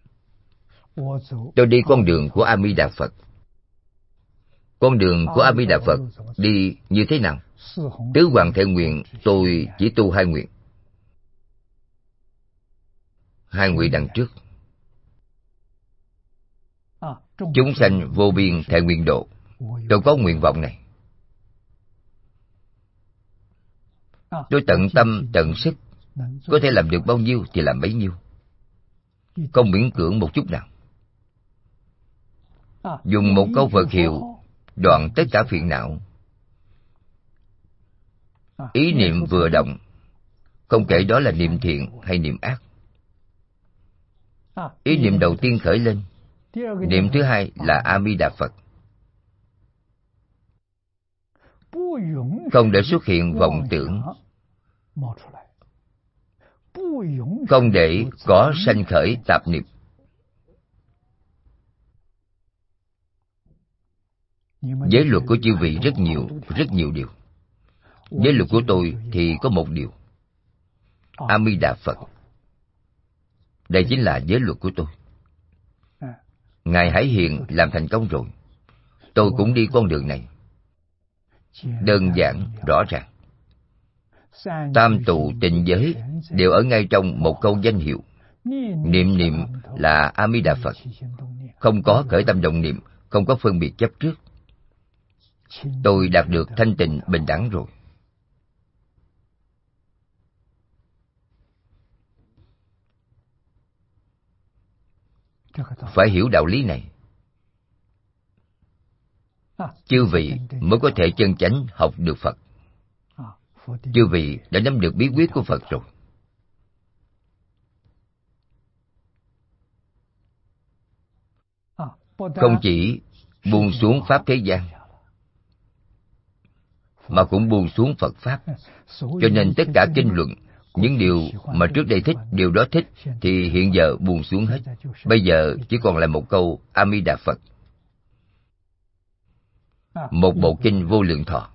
Tôi đi con đường của A Di Đà Phật. Con đường của A Di Đà Phật đi như thế nào? Tứ hoàng thệ nguyện tôi chỉ tu hai nguyện. Hai nguyện đằng trước. Chúng sanh vô biên thệ nguyện độ. Tôi có nguyện vọng này. Tôi tận tâm, tận sức, có thể làm được bao nhiêu thì làm bấy nhiêu. Không miễn cưỡng một chút nào. Dùng một câu Phật hiệu đoạn tất cả phiền não. Ý niệm vừa động, không kể đó là niệm thiện hay niệm ác. Ý niệm đầu tiên khởi lên, niệm thứ hai là A Di Đà Phật. Không để xuất hiện vọng tưởng, không để có sanh khởi tạp niệm. Giới luật của chư vị rất nhiều, rất nhiều điều. Giới luật của tôi thì có một điều. A Di Đà Phật. Đây chính là giới luật của tôi. Ngài Hải Hiền làm thành công rồi. Tôi cũng đi con đường này. Đơn giản, rõ ràng. Tam tụ tịnh giới đều ở ngay trong một câu danh hiệu. Niệm niệm là A Di Đà Phật. Không có khởi tâm động niệm, không có phân biệt chấp trước. Tôi đạt được thanh tịnh bình đẳng rồi. Phải hiểu đạo lý này, chư vị mới có thể chân chánh học được Phật. chư vị đã nắm được bí quyết của Phật rồi. Không chỉ buông xuống pháp thế gian, mà cũng buông xuống Phật Pháp. Cho nên tất cả kinh luận, những điều mà trước đây thích, điều đó thích, thì hiện giờ buông xuống hết. Bây giờ chỉ còn lại một câu A Di Đà Phật. Một bộ kinh Vô Lượng Thọ,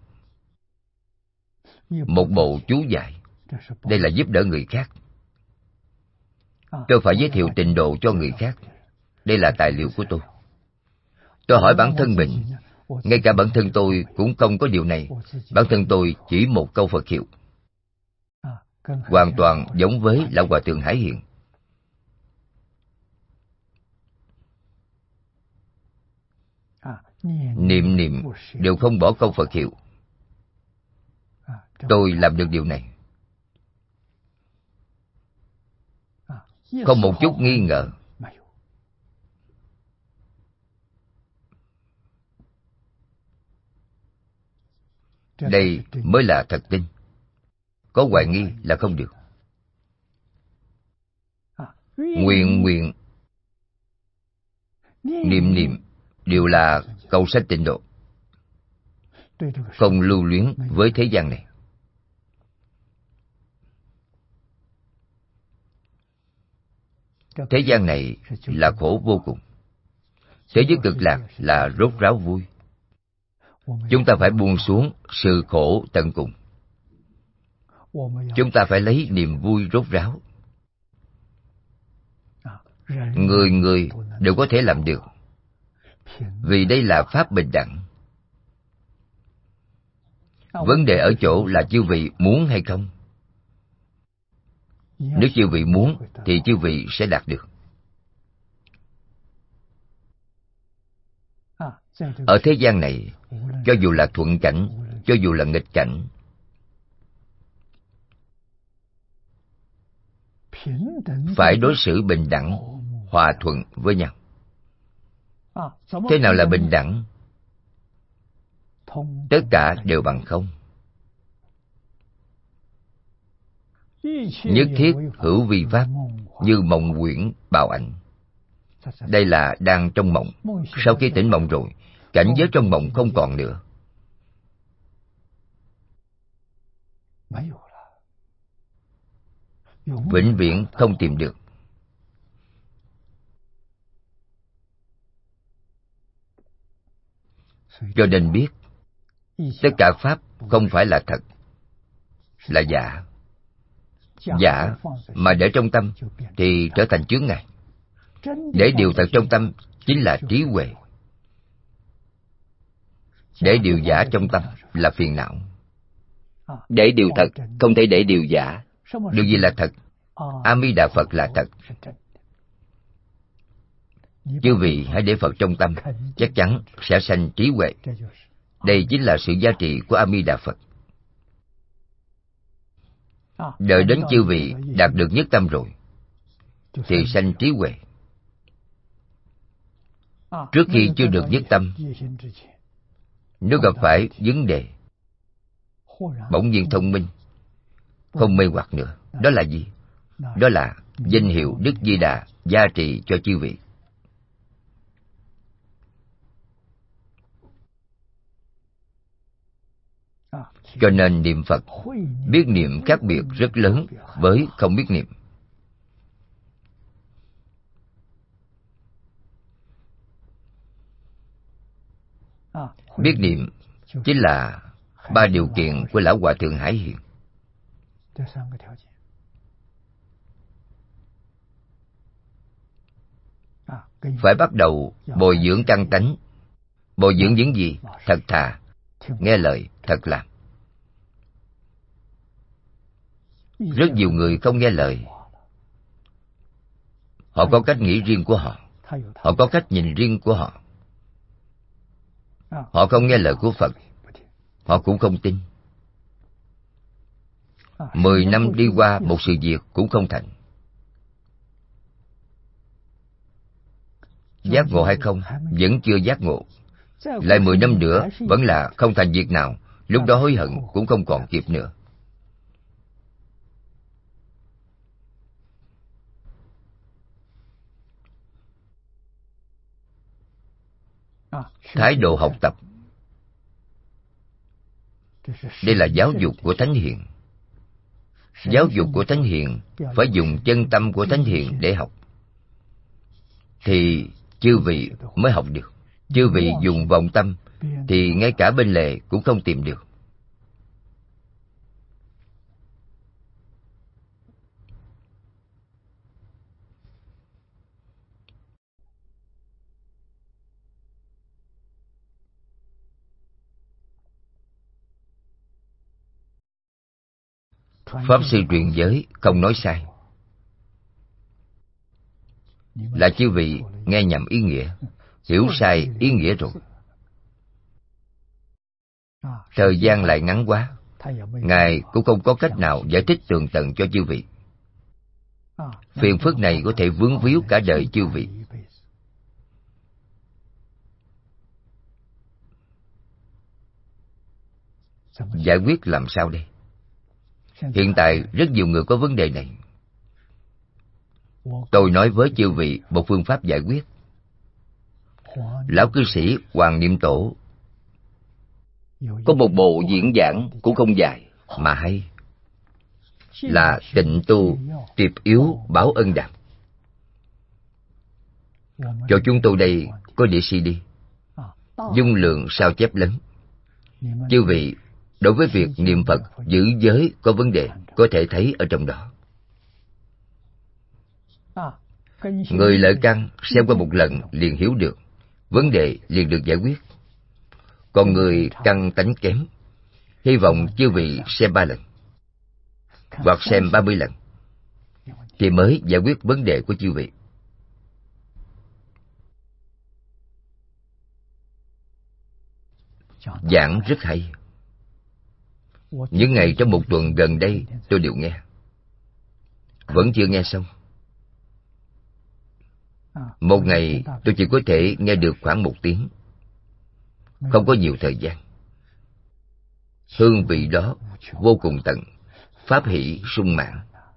một bộ chú giải. Đây là giúp đỡ người khác. Tôi phải giới thiệu tịnh độ cho người khác. Đây là tài liệu của tôi. Tôi hỏi bản thân mình, ngay cả bản thân tôi cũng không có điều này. Bản thân tôi chỉ một câu Phật hiệu, hoàn toàn giống với Lão Hòa Thượng Hải Hiền. Niệm niệm đều không bỏ câu Phật hiệu. Tôi làm được điều này, không một chút nghi ngờ. Đây mới là thật tin. Có hoài nghi là không được. Nguyện nguyện, niệm niệm đều là cầu sanh tịnh độ, không lưu luyến với thế gian này. Thế gian này là khổ vô cùng. Thế giới cực lạc là rốt ráo vui. Chúng ta phải buông xuống sự khổ tận cùng. Chúng ta phải lấy niềm vui rốt ráo. Người người đều có thể làm được, vì đây là pháp bình đẳng. Vấn đề ở chỗ là chư vị muốn hay không. Nếu chư vị muốn thì chư vị sẽ đạt được. Ở thế gian này, cho dù là thuận cảnh, cho dù là nghịch cảnh, phải đối xử bình đẳng, hòa thuận với nhau. Thế nào là bình đẳng? Tất cả đều bằng không. Nhất thiết hữu vi pháp, như mộng huyễn bào ảnh. Đây là đang trong mộng. Sau khi tỉnh mộng rồi, cảnh giới trong mộng không còn nữa. Vĩnh viễn không tìm được. Cho nên biết, tất cả pháp không phải là thật, là giả. Giả mà để trong tâm thì trở thành chướng ngại. Để điều thật trong tâm chính là trí huệ. Để điều giả trong tâm là phiền não. Để điều thật không thể để điều giả. Điều gì là thật? A Di Đà Phật là thật. Chư vị hãy để Phật trong tâm, chắc chắn sẽ sanh trí huệ. Đây chính là sự giá trị của A Di Đà Phật. Đợi đến chư vị đạt được nhất tâm rồi thì sanh trí huệ. Trước khi chưa được nhất tâm, nếu gặp phải vấn đề, bỗng nhiên thông minh, không mê hoặc nữa. Đó là gì? Đó là danh hiệu Đức Di Đà gia trị cho chư vị. Cho nên niệm Phật, biết niệm khác biệt rất lớn với không biết niệm. Biết niệm chính là ba điều kiện của Lão Hòa Thượng Hải Hiền. Phải bắt đầu bồi dưỡng căn tánh. Bồi dưỡng những gì? Thật thà, nghe lời, thật làm. Rất nhiều người không nghe lời. Họ có cách nghĩ riêng của họ. Họ có cách nhìn riêng của họ. Họ không nghe lời của Phật. Họ cũng không tin. Mười năm đi qua một sự việc cũng không thành. Giác ngộ hay không? Vẫn chưa giác ngộ. Lại mười năm nữa vẫn là không thành việc nào. Lúc đó hối hận cũng không còn kịp nữa. thái độ học tập. Đây là giáo dục của Thánh Hiền. Giáo dục của Thánh Hiền phải dùng chân tâm của Thánh Hiền để học, thì chư vị mới học được. Chư vị dùng vọng tâm thì ngay cả bên lề cũng không tìm được. Pháp Sư truyền giới không nói sai, là chư vị nghe nhầm ý nghĩa, hiểu sai ý nghĩa rồi. Thời gian lại ngắn quá, Ngài cũng không có cách nào giải thích tường tận cho chư vị. Phiền phức này có thể vướng víu cả đời chư vị. Giải quyết làm sao đây? Hiện tại rất nhiều người có vấn đề này. Tôi nói với chư vị một phương pháp giải quyết. Lão cư sĩ Hoàng Niệm Tổ có một bộ diễn giảng cũng không dài mà hay, là Tịnh Tu Tiệp Yếu Báo Ân Đàm. Cho chúng tôi đây có đĩa xê đê, dung lượng sao chép lớn. Chư vị đối với việc niệm Phật giữ giới có vấn đề có thể thấy ở trong đó. Người lợi căn xem qua một lần liền hiểu được, vấn đề liền được giải quyết. Còn người căn tánh kém, hy vọng chư vị xem ba lần hoặc xem ba mươi lần thì mới giải quyết vấn đề của chư vị. Giảng rất hay. Những ngày trong một tuần gần đây tôi đều nghe, vẫn chưa nghe xong. Một ngày tôi chỉ có thể nghe được khoảng một tiếng, không có nhiều thời gian. Hương vị đó vô cùng tận, pháp hỷ sung mãn.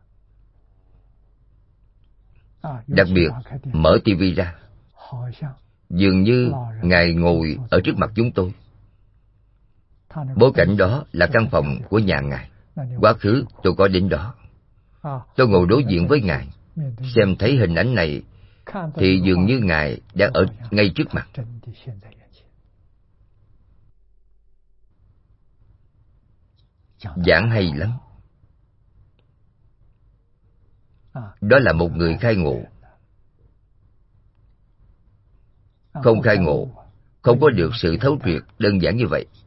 Đặc biệt mở tivi ra, dường như Ngài ngồi ở trước mặt chúng tôi. Bối cảnh đó là căn phòng của nhà Ngài. Quá khứ tôi có đến đó, tôi ngồi đối diện với Ngài, xem thấy hình ảnh này thì dường như Ngài đang ở ngay trước mặt. Giảng hay lắm. Đó là một người khai ngộ. Không khai ngộ, không có được sự thấu triệt đơn giản như vậy.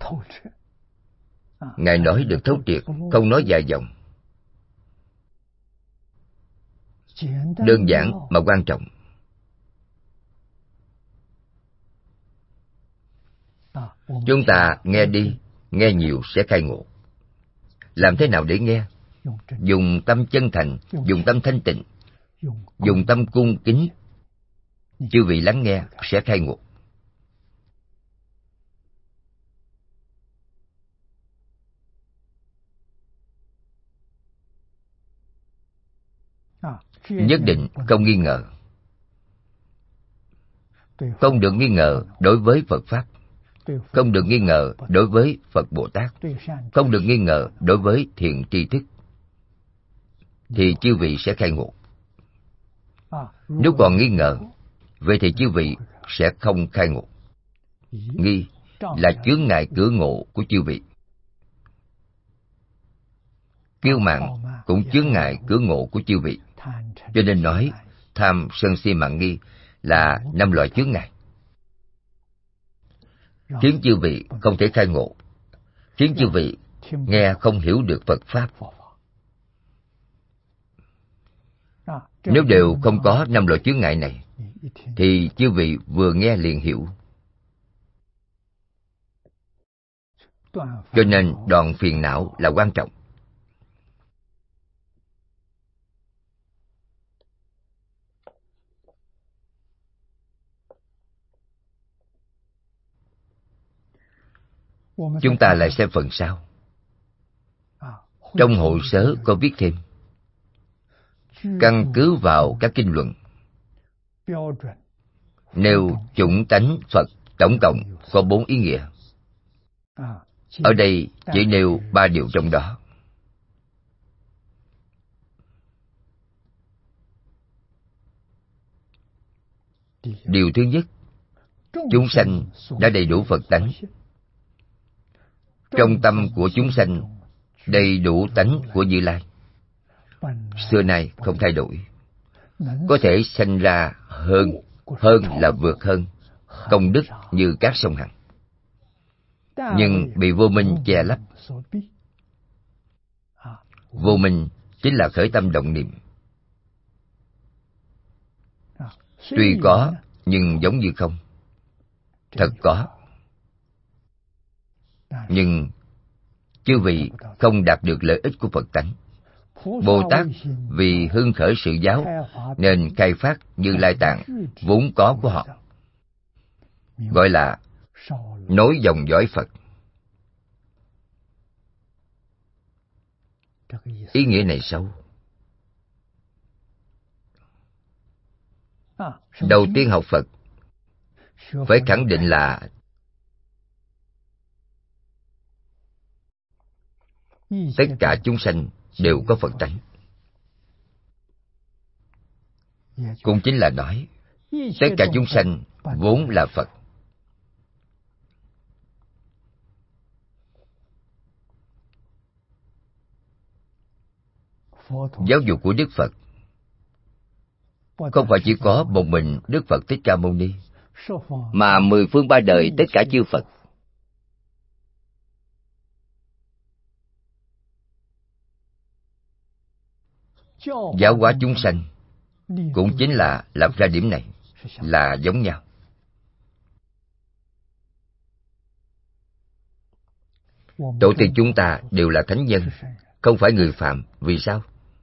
Ngài nói được thấu triệt, không nói dài dòng. Đơn giản mà quan trọng. Chúng ta nghe đi, nghe nhiều sẽ khai ngộ. Làm thế nào để nghe? Dùng tâm chân thành, dùng tâm thanh tịnh, dùng tâm cung kính. Chư vị lắng nghe sẽ khai ngộ. Nhất định không nghi ngờ. Không được nghi ngờ đối với Phật Pháp, không được nghi ngờ đối với Phật Bồ Tát, không được nghi ngờ đối với thiện tri thức, thì chư vị sẽ khai ngộ. Nếu còn nghi ngờ, vậy thì chư vị sẽ không khai ngộ. Nghi là chướng ngại cửa ngộ của chư vị. Kiêu mạn cũng chướng ngại cửa ngộ của chư vị. Cho nên nói tham sân si mạng nghi là năm loại chướng ngại, khiến chư vị không thể khai ngộ, khiến chư vị nghe không hiểu được Phật Pháp. Nếu đều không có năm loại chướng ngại này, thì chư vị vừa nghe liền hiểu. Cho nên đoạn phiền não là quan trọng. Chúng ta lại xem phần sau. Trong hội sớ có viết thêm, căn cứ vào các kinh luận, nêu chủng tánh Phật tổng cộng có bốn ý nghĩa. Ở đây chỉ nêu ba điều trong đó. Điều thứ nhất, chúng sanh đã đầy đủ Phật tánh. Trong tâm của chúng sanh đầy đủ tánh của Như Lai, xưa nay không thay đổi. Có thể sanh ra hơn, hơn là vượt hơn, công đức như các sông Hằng, nhưng bị vô minh che lấp. Vô minh chính là khởi tâm động niệm. Tuy có, nhưng giống như không. Thật có, nhưng chư vị không đạt được lợi ích của Phật tánh. Bồ Tát vì hưng khởi sự giáo nên khai phát Như Lai Tạng vốn có của họ, gọi là nối dòng dõi Phật. Ý nghĩa này sâu. Đầu tiên học Phật phải khẳng định là tất cả chúng sanh đều có Phật tánh. Cũng chính là nói tất cả chúng sanh vốn là Phật. Giáo dục của Đức Phật không phải chỉ có một mình Đức Phật Thích Ca Mâu Ni, mà mười phương ba đời tất cả chư Phật. Giáo hóa chúng sanh cũng chính là lập ra điểm này, là giống nhau. Tổ tiên chúng ta đều là thánh nhân, không phải người phạm. Vì sao?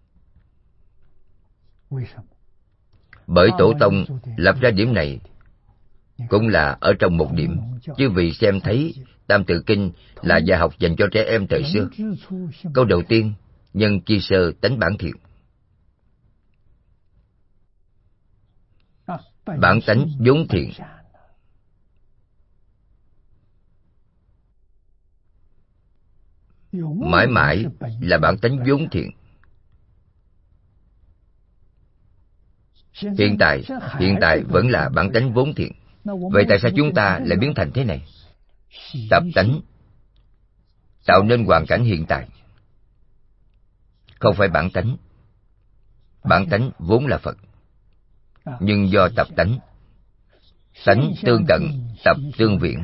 Bởi Tổ tông lập ra điểm này cũng là ở trong một điểm. Chư vị xem thấy Tam Tự Kinh là bài học dành cho trẻ em thời xưa. Câu đầu tiên, nhân chi sơ tánh bản thiện. Bản tánh vốn thiện. Mãi mãi là bản tánh vốn thiện. Hiện tại, hiện tại vẫn là bản tánh vốn thiện. Vậy tại sao chúng ta lại biến thành thế này? Tập tánh tạo nên hoàn cảnh hiện tại, không phải bản tánh. Bản tánh vốn là Phật, nhưng do tập tánh, tánh tương cận, tập tương viễn.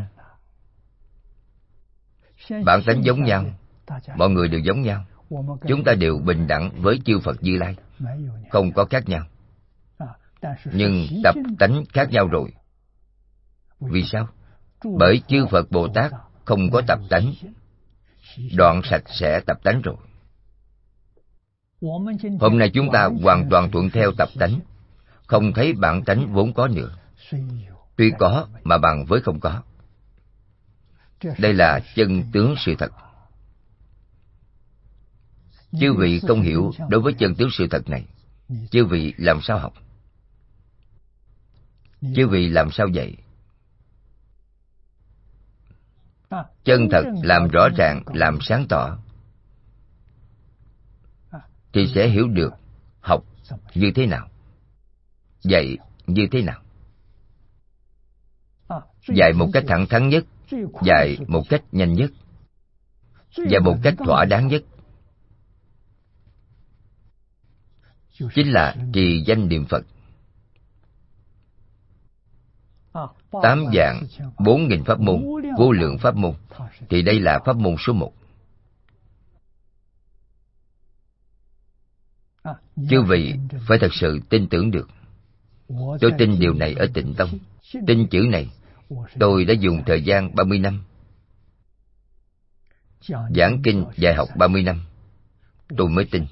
Bản tánh giống nhau, mọi người đều giống nhau. Chúng ta đều bình đẳng với chư Phật Như Lai, không có khác nhau. Nhưng tập tánh khác nhau rồi. Vì sao? Bởi chư Phật Bồ Tát không có tập tánh, đoạn sạch sẽ tập tánh rồi. Hôm nay chúng ta hoàn toàn thuận theo tập tánh, không thấy bản tánh vốn có nữa. Tuy có mà bằng với không có. Đây là chân tướng sự thật. Chư vị không hiểu đối với chân tướng sự thật này, chư vị làm sao học? Chư vị làm sao dạy? Chân thật làm rõ ràng, làm sáng tỏ, thì sẽ hiểu được học như thế nào, dạy như thế nào. Dạy một cách thẳng thắn nhất, dạy một cách nhanh nhất, dạy một cách thỏa đáng nhất, chính là trì danh niệm Phật. Tám vạn bốn nghìn pháp môn, vô lượng pháp môn, thì đây là pháp môn số một. Chư vị phải thật sự tin tưởng được. Tôi tin điều này ở Tịnh Tông. Tin chữ này tôi đã dùng thời gian ba mươi năm, giảng kinh dạy học ba mươi năm, tôi mới tin.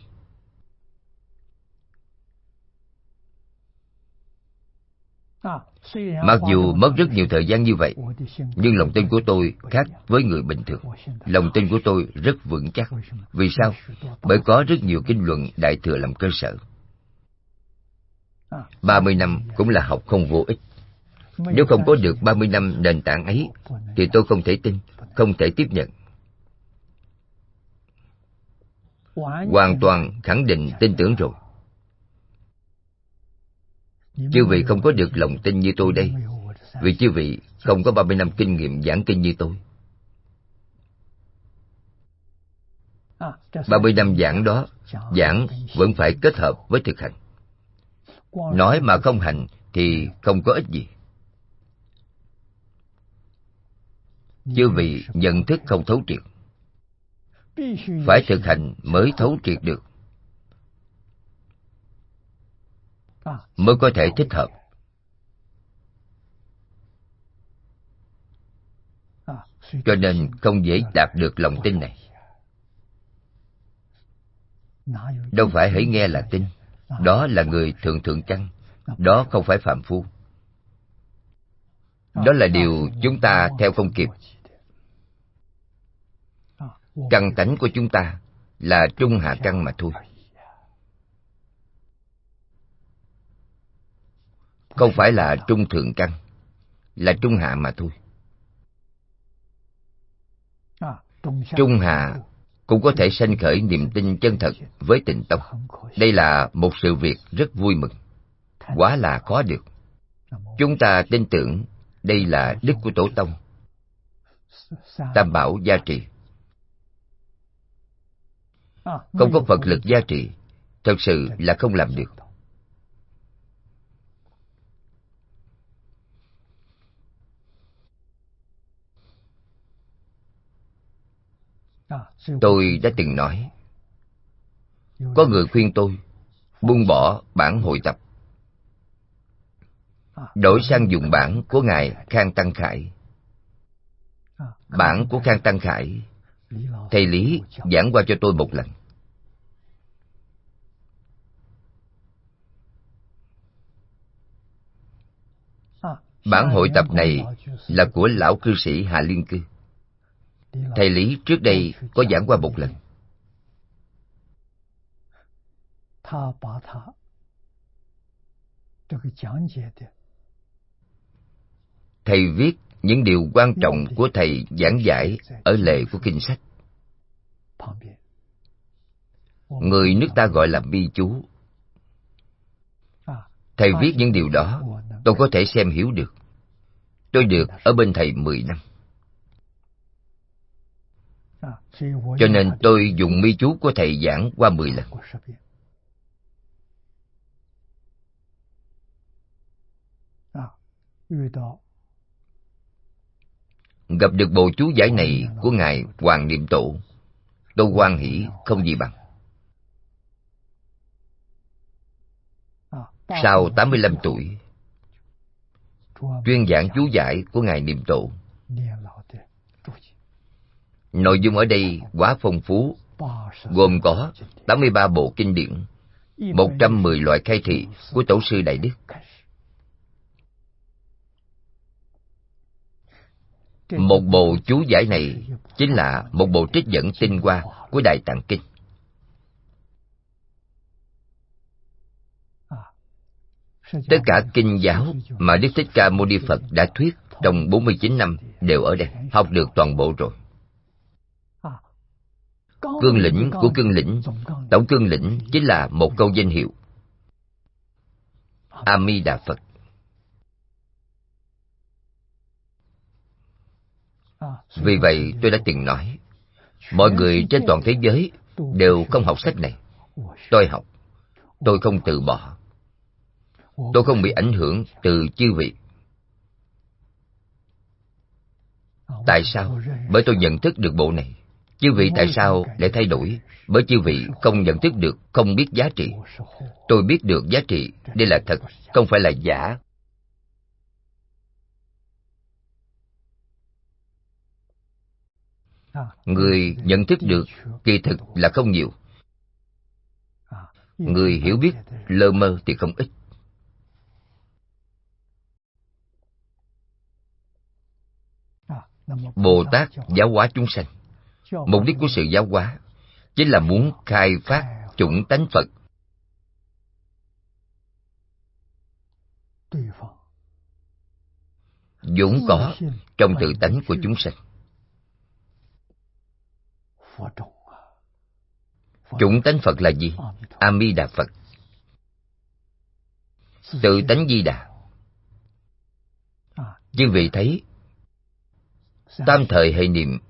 Mặc dù mất rất nhiều thời gian như vậy, nhưng lòng tin của tôi khác với người bình thường. Lòng tin của tôi rất vững chắc. Vì sao? Bởi có rất nhiều kinh luận Đại Thừa làm cơ sở. ba mươi năm cũng là học không vô ích. Nếu không có được ba mươi năm nền tảng ấy, thì tôi không thể tin, không thể tiếp nhận. Hoàn toàn khẳng định tin tưởng rồi. Chư vị không có được lòng tin như tôi đây, vì chư vị không có ba mươi năm kinh nghiệm giảng kinh như tôi. ba mươi năm giảng đó, giảng vẫn phải kết hợp với thực hành. Nói mà không hành thì không có ích gì. Chư vị nhận thức không thấu triệt, phải thực hành mới thấu triệt được, mới có thể thích hợp. Cho nên không dễ đạt được lòng tin này. Đâu phải hãy nghe là tin. Đó là người thượng thượng căn, đó không phải phàm phu. Đó là điều chúng ta theo không kịp. Căn tánh của chúng ta là trung hạ căn mà thôi, không phải là trung thượng căn, là trung hạ mà thôi. Trung hạ cũng có thể sanh khởi niềm tin chân thật với Tịnh Tông. Đây là một sự việc rất vui mừng, quá là khó được. Chúng ta tin tưởng đây là đức của Tổ Tông, Tam Bảo gia trì. Không có Phật lực gia trì, thật sự là không làm được. Tôi đã từng nói, có người khuyên tôi buông bỏ bản hội tập, đổi sang dùng bản của Ngài Khang Tăng Khải. Bản của Khang Tăng Khải, thầy Lý giảng qua cho tôi một lần. Bản hội tập này là của lão cư sĩ Hạ Liên Cư. Thầy Lý trước đây có giảng qua một lần. Thầy viết những điều quan trọng của thầy giảng giải ở lề của kinh sách. Người nước ta gọi là bi chú. Thầy viết những điều đó, tôi có thể xem hiểu được. Tôi được ở bên thầy mười năm. Cho nên tôi dùng mi chú của thầy giảng qua mười lần. Gặp được bộ chú giải này của Ngài Hoàng Niệm Tổ, tôi hoan hỷ không gì bằng. Sau tám mươi lăm tuổi, chuyên giảng chú giải của Ngài Niệm Tổ. Nội dung ở đây quá phong phú, gồm có tám mươi ba bộ kinh điển, một trăm mười loại khai thị của Tổ sư Đại Đức. Một bộ chú giải này chính là một bộ trích dẫn tinh hoa của Đại Tạng Kinh. Tất cả kinh giáo mà Đức Thích Ca Mâu Ni Phật đã thuyết trong bốn mươi chín năm đều ở đây, học được toàn bộ rồi. Cương lĩnh của cương lĩnh, tổng cương lĩnh chính là một câu danh hiệu: A Di Đà Phật. Vì vậy tôi đã từng nói, mọi người trên toàn thế giới đều không học sách này. Tôi học, tôi không từ bỏ. Tôi không bị ảnh hưởng từ chư vị. Tại sao? Bởi tôi nhận thức được bộ này. Chư vị tại sao lại thay đổi? Bởi chư vị không nhận thức được, không biết giá trị. Tôi biết được giá trị, đây là thật, không phải là giả. Người nhận thức được kỳ thực là không nhiều. Người hiểu biết lơ mơ thì không ít. Bồ Tát giáo hóa chúng sanh, mục đích của sự giáo hóa chính là muốn khai phát chủng tánh Phật. vốn có trong tự tánh của chúng sanh. Chủng tánh Phật là gì? A Di Đà Phật. Tự tánh Di Đà. Chư vị thấy tam thời hệ niệm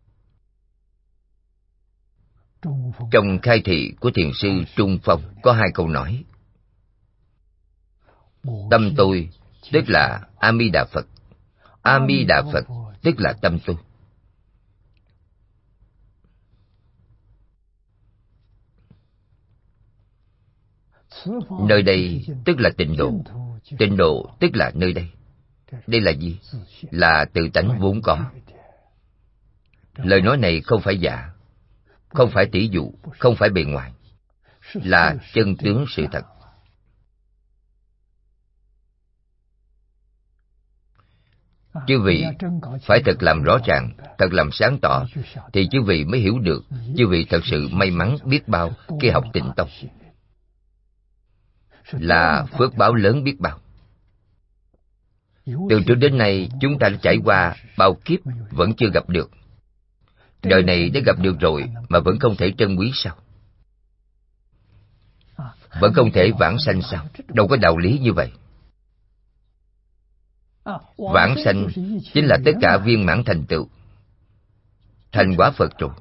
trong khai thị của thiền sư Trung Phong có hai câu nói: tâm tôi tức là A Di Đà Phật, A Di Đà Phật tức là tâm tôi. Nơi đây tức là tịnh độ, tịnh độ tức là nơi đây. Đây là gì? Là tự tánh vốn có. Lời nói này không phải giả, không phải tỷ dụ, không phải bề ngoài, là chân tướng sự thật. Chư vị phải thật làm rõ ràng, thật làm sáng tỏ, thì chư vị mới hiểu được chư vị thật sự may mắn biết bao khi học Tịnh Tông. Là phước báo lớn biết bao. Từ trước đến nay chúng ta đã trải qua bao kiếp vẫn chưa gặp được. Đời này đã gặp được rồi mà vẫn không thể trân quý sao? Vẫn không thể vãng sanh sao? Đâu có đạo lý như vậy. Vãng sanh chính là tất cả viên mãn thành tựu, thành quả Phật rồi.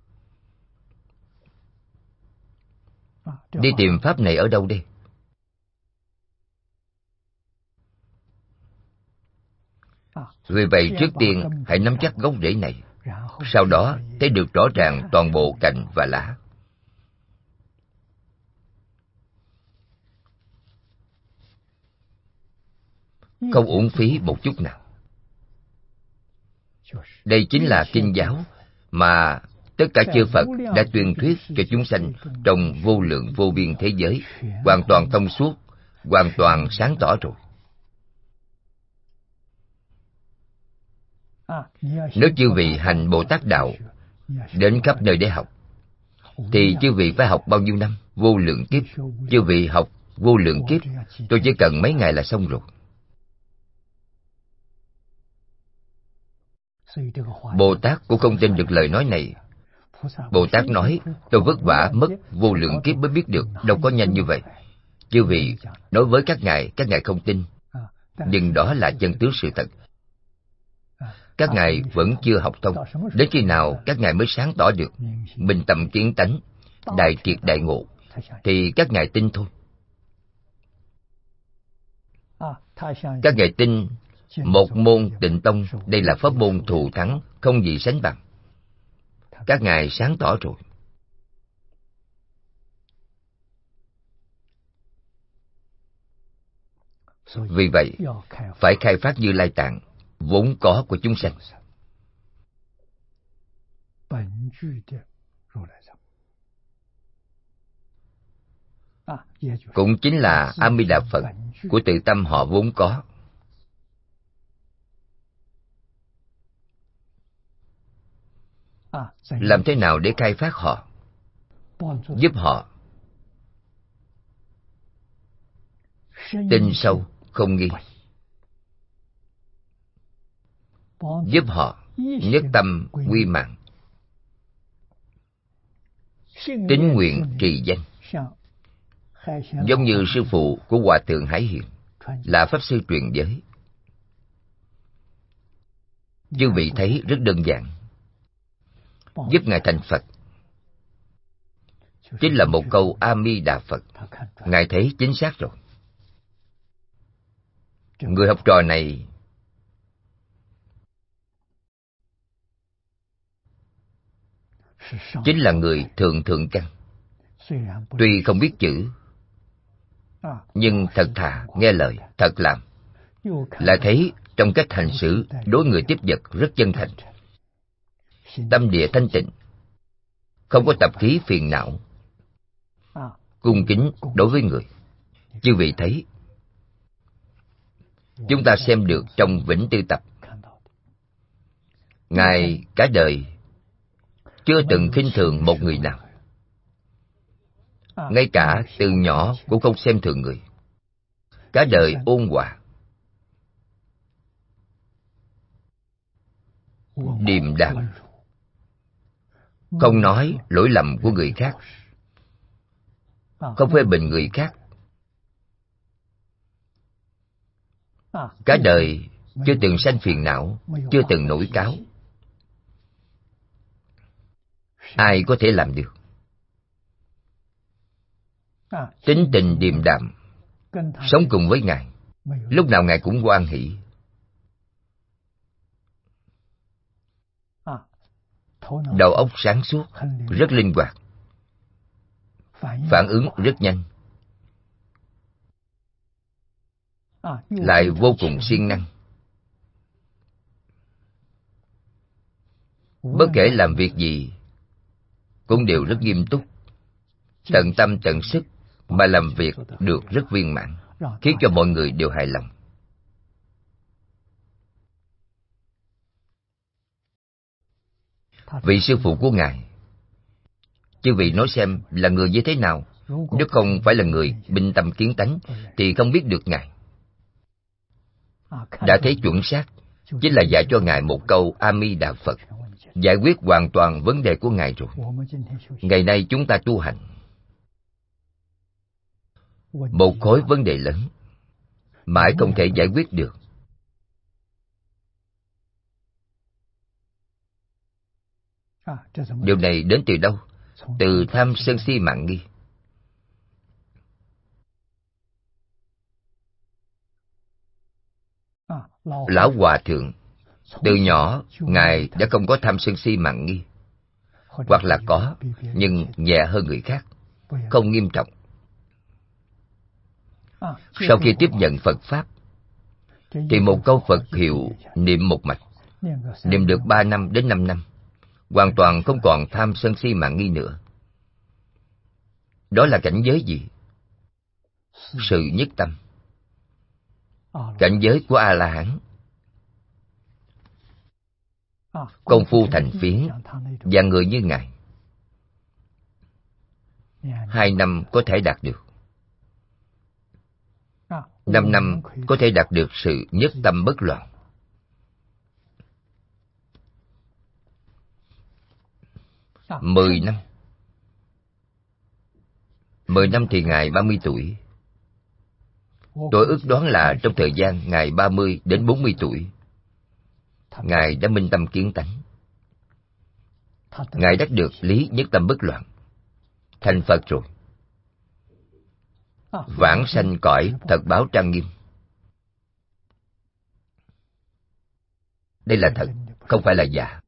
Đi tìm pháp này ở đâu đây? Vì vậy trước tiên hãy nắm chắc gốc rễ này, sau đó thấy được rõ ràng toàn bộ cành và lá. Không uổng phí một chút nào. Đây chính là kinh giáo mà tất cả chư Phật đã tuyên thuyết cho chúng sanh trong vô lượng vô biên thế giới, hoàn toàn thông suốt, hoàn toàn sáng tỏ rồi. Nếu chư vị hành Bồ Tát Đạo, đến khắp nơi để học, thì chư vị phải học bao nhiêu năm? Vô lượng kiếp. Chư vị học vô lượng kiếp, tôi chỉ cần mấy ngày là xong rồi. Bồ Tát cũng không tin được lời nói này. Bồ Tát nói, tôi vất vả mất vô lượng kiếp mới biết được, đâu có nhanh như vậy. Chư vị nói với các ngài, các ngài không tin, nhưng đó là chân tướng sự thật. Các ngài vẫn chưa học thông. Đến khi nào các ngài mới sáng tỏ được, minh tâm kiến tánh, đại triệt đại ngộ, thì các ngài tin thôi. Các ngài tin một môn Tịnh Tông, đây là pháp môn thù thắng, không gì sánh bằng. Các ngài sáng tỏ rồi. Vì vậy, phải khai phát Như Lai Tạng, vốn có của chúng sanh. Cũng chính là A Di Đà Phật của tự tâm họ vốn có. Làm thế nào để khai phát họ? Giúp họ tin sâu, không nghi. Giúp họ nhất tâm quy mạng, tín nguyện trì danh. Giống như sư phụ của Hòa Thượng Hải Hiền, là Pháp Sư truyền giới. Chư vị thấy rất đơn giản. Giúp Ngài thành Phật chính là một câu A Di Đà Phật. Ngài thấy chính xác rồi. Người học trò này chính là người thượng thượng căn. Tuy không biết chữ, nhưng thật thà, nghe lời, thật làm. Lại thấy trong cách hành xử đối người tiếp vật rất chân thành. Tâm địa thanh tịnh, không có tập khí phiền não, cung kính đối với người. Chư vị thấy, chúng ta xem được trong Vĩnh Tư Tập, Ngài cả đời chưa từng khinh thường một người nào. Ngay cả từ nhỏ cũng không xem thường người. Cả đời ôn hòa. điềm đạm, không nói lỗi lầm của người khác, không phê bình người khác. Cả đời chưa từng sanh phiền não, chưa từng nổi cáu. Ai có thể làm được? Tính tình điềm đạm, sống cùng với Ngài, lúc nào Ngài cũng hoan hỷ. Đầu óc sáng suốt, rất linh hoạt, phản ứng rất nhanh, lại vô cùng siêng năng. Bất kể làm việc gì cũng đều rất nghiêm túc, tận tâm tận sức mà làm việc được rất viên mãn, khiến cho mọi người đều hài lòng. Vị sư phụ của Ngài, chư vị nói xem là người như thế nào? Nếu không phải là người bình tâm kiến tánh thì không biết được Ngài. Đã thấy chuẩn xác, chính là dạy cho Ngài một câu A Di Đà Phật, giải quyết hoàn toàn vấn đề của Ngài rồi. Ngày nay chúng ta tu hành, một khối vấn đề lớn mãi không thể giải quyết được. Điều này đến từ đâu? Từ tham sân si mạn nghi. Lão Hòa Thượng, từ nhỏ Ngài đã không có tham sân si mạn nghi, hoặc là có, nhưng nhẹ hơn người khác, không nghiêm trọng. Sau khi tiếp nhận Phật Pháp, thì một câu Phật hiệu niệm một mạch, niệm được ba năm đến năm năm, hoàn toàn không còn tham sân si mạn nghi nữa. Đó là cảnh giới gì? Sự nhất tâm. Cảnh giới của A-la-hán. Công phu thành phiến, và người như Ngài, hai năm có thể đạt được, năm năm có thể đạt được sự nhất tâm bất loạn. Mười năm. Mười năm thì Ngài ba mươi tuổi. Tôi ước đoán là trong thời gian Ngài ba mươi đến bốn mươi tuổi, Ngài đã minh tâm kiến tánh. Ngài đắc được lý nhất tâm bất loạn, thành Phật rồi. Vãng sanh cõi thật báo trang nghiêm. Đây là thật, không phải là giả.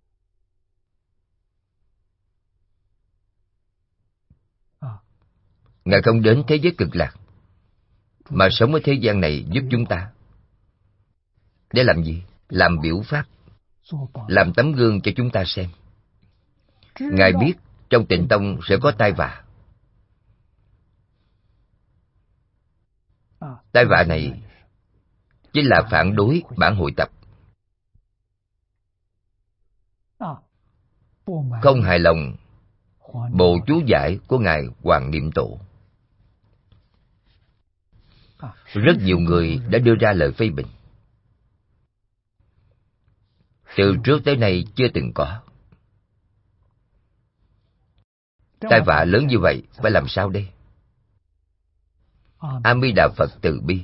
Ngài không đến thế giới cực lạc, mà sống ở thế gian này giúp chúng ta. Để làm gì? Làm biểu pháp, làm tấm gương cho chúng ta xem. Ngài biết trong Tịnh Tông sẽ có tai vạ. Tai vạ này chính là phản đối bản hội tập, không hài lòng bộ chú giải của Ngài Hoàng Niệm Tổ. Rất nhiều người đã đưa ra lời phê bình. Từ trước tới nay chưa từng có. Tai vạ lớn như vậy, phải làm sao đây? A Di Đà Phật từ bi,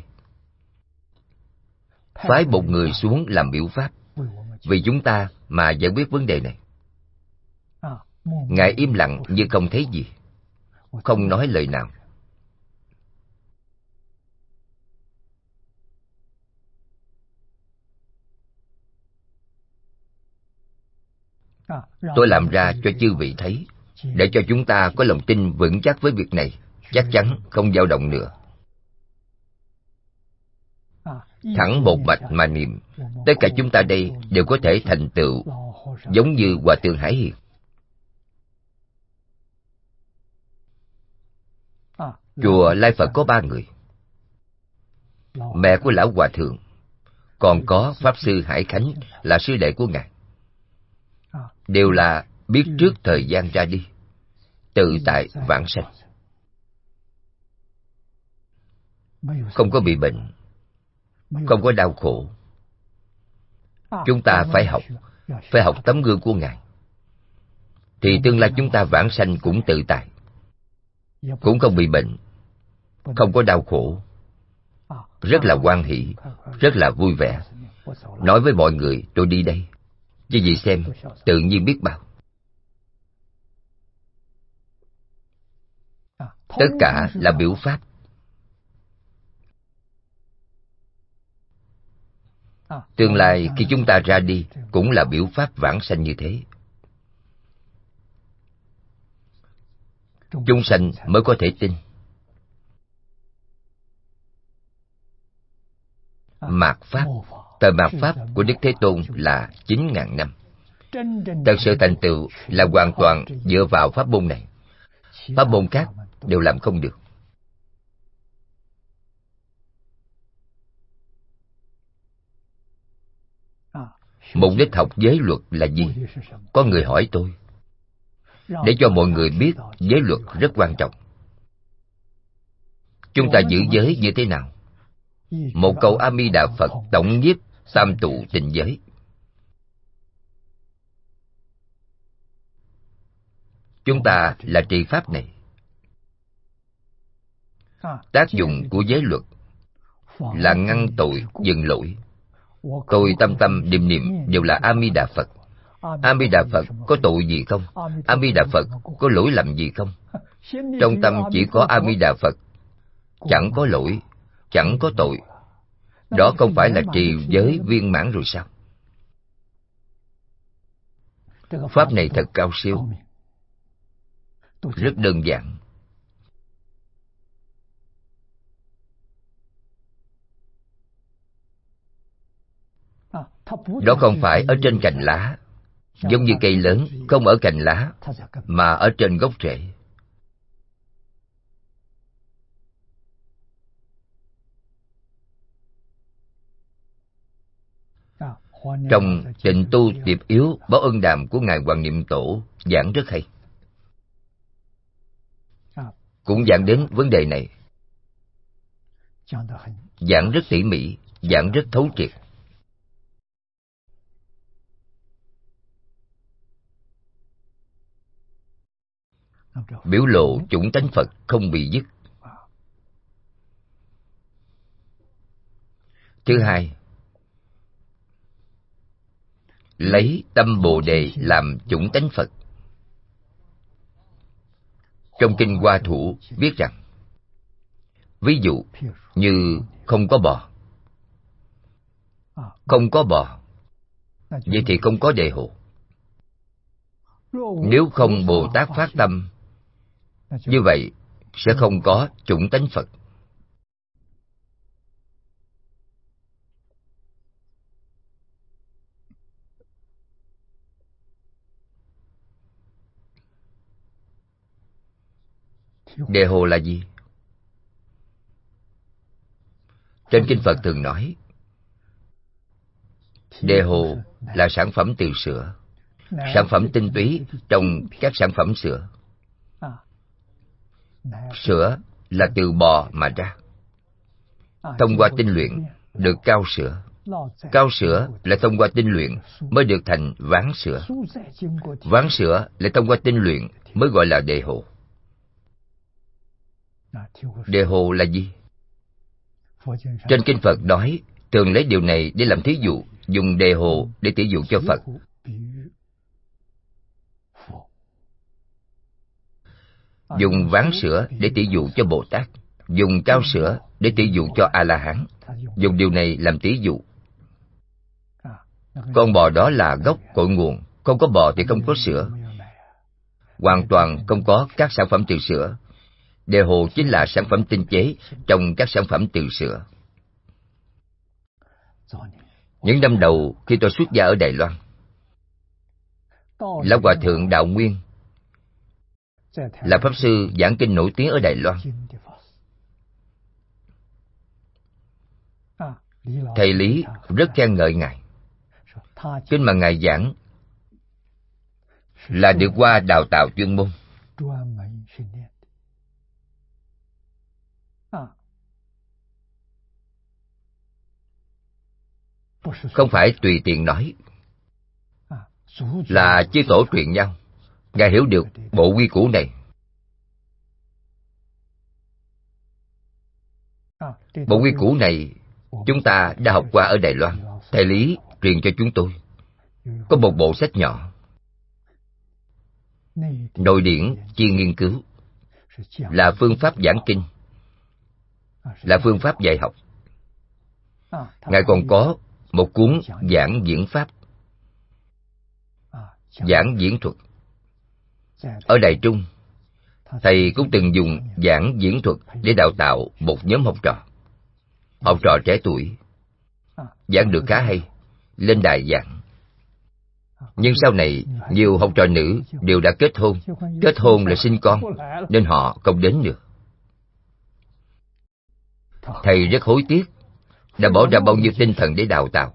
phái một người xuống làm biểu pháp, vì chúng ta mà giải quyết vấn đề này. Ngài im lặng như không thấy gì, không nói lời nào. Tôi làm ra cho chư vị thấy, để cho chúng ta có lòng tin vững chắc với việc này, chắc chắn không dao động nữa. Thẳng một mạch mà niệm, tất cả chúng ta đây đều có thể thành tựu giống như Hòa Thượng Hải Hiền. Chùa Lai Phật có ba người. Mẹ của Lão Hòa Thượng, còn có Pháp Sư Hải Khánh là sư đệ của Ngài. Đều là biết trước thời gian ra đi, tự tại vãng sanh, không có bị bệnh, không có đau khổ. Chúng ta phải học, phải học tấm gương của Ngài, thì tương lai chúng ta vãng sanh cũng tự tại, cũng không bị bệnh, không có đau khổ, rất là hoan hỷ, rất là vui vẻ. Nói với mọi người, tôi đi đây, chứ gì xem, tự nhiên biết bao. Tất cả là biểu pháp. Tương lai khi chúng ta ra đi cũng là biểu pháp vãng sanh như thế. Chúng sanh mới có thể tin. Mạt Pháp, thời Mạt Pháp của Đức Thế Tôn là chín ngàn năm. Thật sự thành tựu là hoàn toàn dựa vào pháp môn này. Pháp môn khác đều làm không được. Mục đích học giới luật là gì? Có người hỏi tôi, để cho mọi người biết giới luật rất quan trọng. Chúng ta giữ giới như thế nào? Một câu A Di Đà Phật tổng nhiếp tam tụ tịnh giới. Chúng ta là trì pháp này. Tác dụng của giới luật là ngăn tội, dừng lỗi. Tôi tâm tâm niệm niệm đều là A Di Đà Phật. A Di Đà Phật có tội gì không? A Di Đà Phật có lỗi lầm gì không? Trong tâm chỉ có A Di Đà Phật, chẳng có lỗi, chẳng có tội. Đó không phải là trì giới viên mãn rồi sao? Pháp này thật cao siêu, rất đơn giản. Đó không phải ở trên cành lá, giống như cây lớn, không ở cành lá, mà ở trên gốc rễ. Trong Tịnh Tu Tiệp Yếu Báo Ân Đàm của Ngài Hoàng Niệm Tổ giảng rất hay, cũng giảng đến vấn đề này, giảng rất tỉ mỉ, giảng rất thấu triệt. Biểu lộ chủng tánh Phật không bị dứt. Thứ hai, lấy tâm Bồ Đề làm chủng tánh Phật. Trong Kinh Hoa Thủ viết rằng, ví dụ như không có bò. Không có bò, vậy thì không có Đề Hồ. Nếu không Bồ Tát phát tâm, như vậy sẽ không có chủng tánh Phật. Đề Hồ là gì? Trên Kinh Phật thường nói, Đề Hồ là sản phẩm từ sữa, sản phẩm tinh túy trong các sản phẩm sữa. Sữa là từ bò mà ra, thông qua tinh luyện được cao sữa. Cao sữa lại thông qua tinh luyện mới được thành ván sữa. Ván sữa lại thông qua tinh luyện mới gọi là Đề Hồ. Đề Hồ là gì? Trên Kinh Phật nói, thường lấy điều này để làm thí dụ, dùng Đề Hồ để tỉ dụ cho Phật. Dùng ván sữa để tỉ dụ cho Bồ Tát. Dùng cao sữa để tỉ dụ cho A-la-hán. Dùng điều này làm tỉ dụ. Con bò đó là gốc cội nguồn, không có bò thì không có sữa. Hoàn toàn không có các sản phẩm từ sữa. Đề Hồ chính là sản phẩm tinh chế trong các sản phẩm từ sữa. Những năm đầu khi tôi xuất gia ở Đài Loan, Lão Hòa Thượng Đạo Nguyên là Pháp Sư giảng kinh nổi tiếng ở Đài Loan. Thầy Lý rất khen ngợi Ngài. Kinh mà Ngài giảng là được qua đào tạo chuyên môn. Không phải tùy tiện nói. là chư tổ truyền nhau. Ngài hiểu được bộ quy củ này. Bộ quy củ này chúng ta đã học qua ở Đài Loan. Thầy Lý truyền cho chúng tôi. Có một bộ sách nhỏ, Nội điển chia nghiên cứu, là phương pháp giảng kinh, là phương pháp dạy học. Ngài còn có một cuốn giảng diễn pháp, giảng diễn thuật. Ở Đài Trung, Thầy cũng từng dùng giảng diễn thuật để đào tạo một nhóm học trò. Học trò trẻ tuổi, giảng được khá hay, lên đài giảng. Nhưng sau này, nhiều học trò nữ đều đã kết hôn. Kết hôn là sinh con, nên họ không đến nữa. Thầy rất hối tiếc, đã bỏ ra bao nhiêu tinh thần để đào tạo.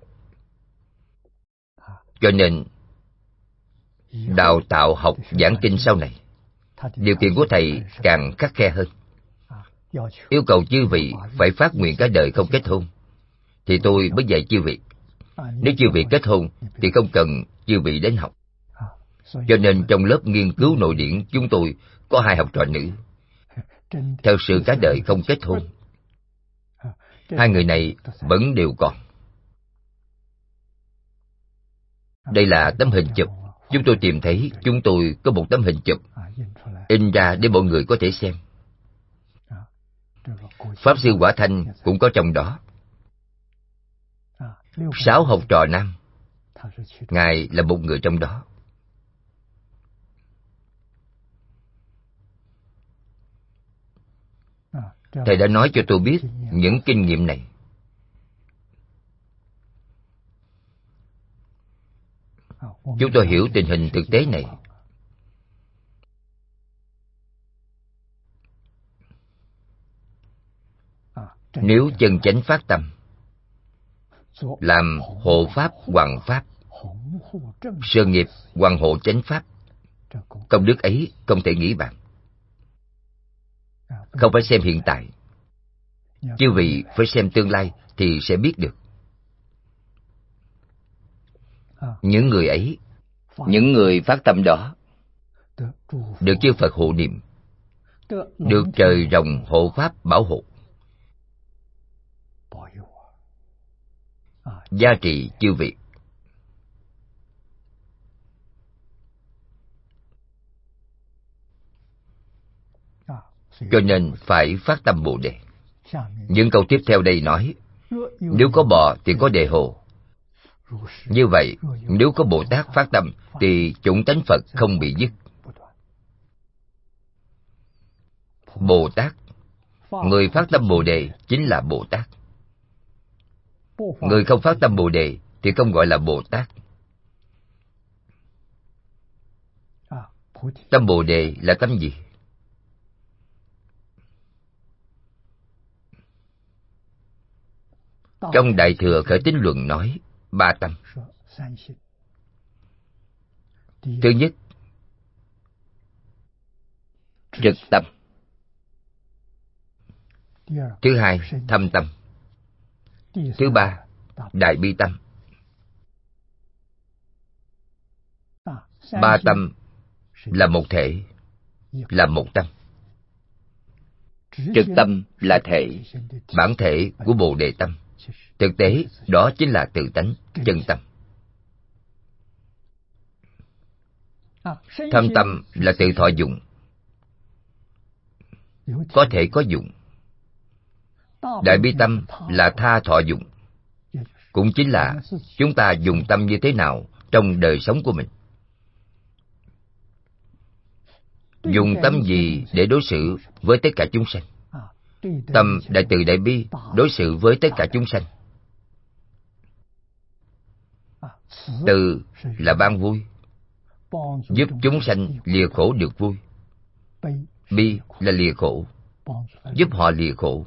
Cho nên, đào tạo học giảng kinh sau này, điều kiện của thầy càng khắt khe hơn. Yêu cầu chư vị phải phát nguyện cả đời không kết hôn, thì tôi mới dạy chư vị. Nếu chư vị kết hôn thì không cần chư vị đến học. Cho nên trong lớp nghiên cứu nội điển chúng tôi có hai học trò nữ, thật sự cả đời không kết hôn. Hai người này vẫn đều còn. Đây là tấm hình chụp. Chúng tôi tìm thấy chúng tôi có một tấm hình chụp in ra để mọi người có thể xem. Pháp Sư Quả Thanh cũng có trong đó. Sáu học trò nam, Ngài là một người trong đó. Thầy đã nói cho tôi biết những kinh nghiệm này. Chúng tôi hiểu tình hình thực tế này. Nếu chân chánh phát tâm, làm hộ pháp hoằng pháp, sự nghiệp hoằng hộ chánh pháp, công đức ấy không thể nghĩ bàn. Không phải xem hiện tại, chư vị phải xem tương lai thì sẽ biết được. Những người ấy, những người phát tâm đó, được chư Phật hộ niệm, được trời rồng hộ pháp bảo hộ, gia trị chư vị. Cho nên phải phát tâm Bồ Đề. Những câu tiếp theo đây nói, nếu có bò thì có đề hồ. Như vậy, nếu có Bồ Tát phát tâm thì chủng tánh Phật không bị dứt. Bồ Tát, người phát tâm Bồ Đề chính là Bồ Tát. Người không phát tâm Bồ Đề thì không gọi là Bồ Tát. Tâm Bồ Đề là tâm gì? Trong Đại Thừa Khởi Tín Luận nói ba tâm. Thứ nhất, trực tâm. Thứ hai, thâm tâm. Thứ ba, đại bi tâm. Ba tâm là một thể, là một tâm. Trực tâm là thể, bản thể của Bồ Đề tâm. Thực tế, đó chính là tự tánh, chân tâm. Thâm tâm là tự thọ dụng, có thể có dụng. Đại bi tâm là tha thọ dụng, cũng chính là chúng ta dùng tâm như thế nào trong đời sống của mình. Dùng tâm gì để đối xử với tất cả chúng sanh. Tâm đại từ đại bi đối xử với tất cả chúng sanh. Từ là ban vui, giúp chúng sanh lìa khổ được vui. Bi là lìa khổ, giúp họ lìa khổ.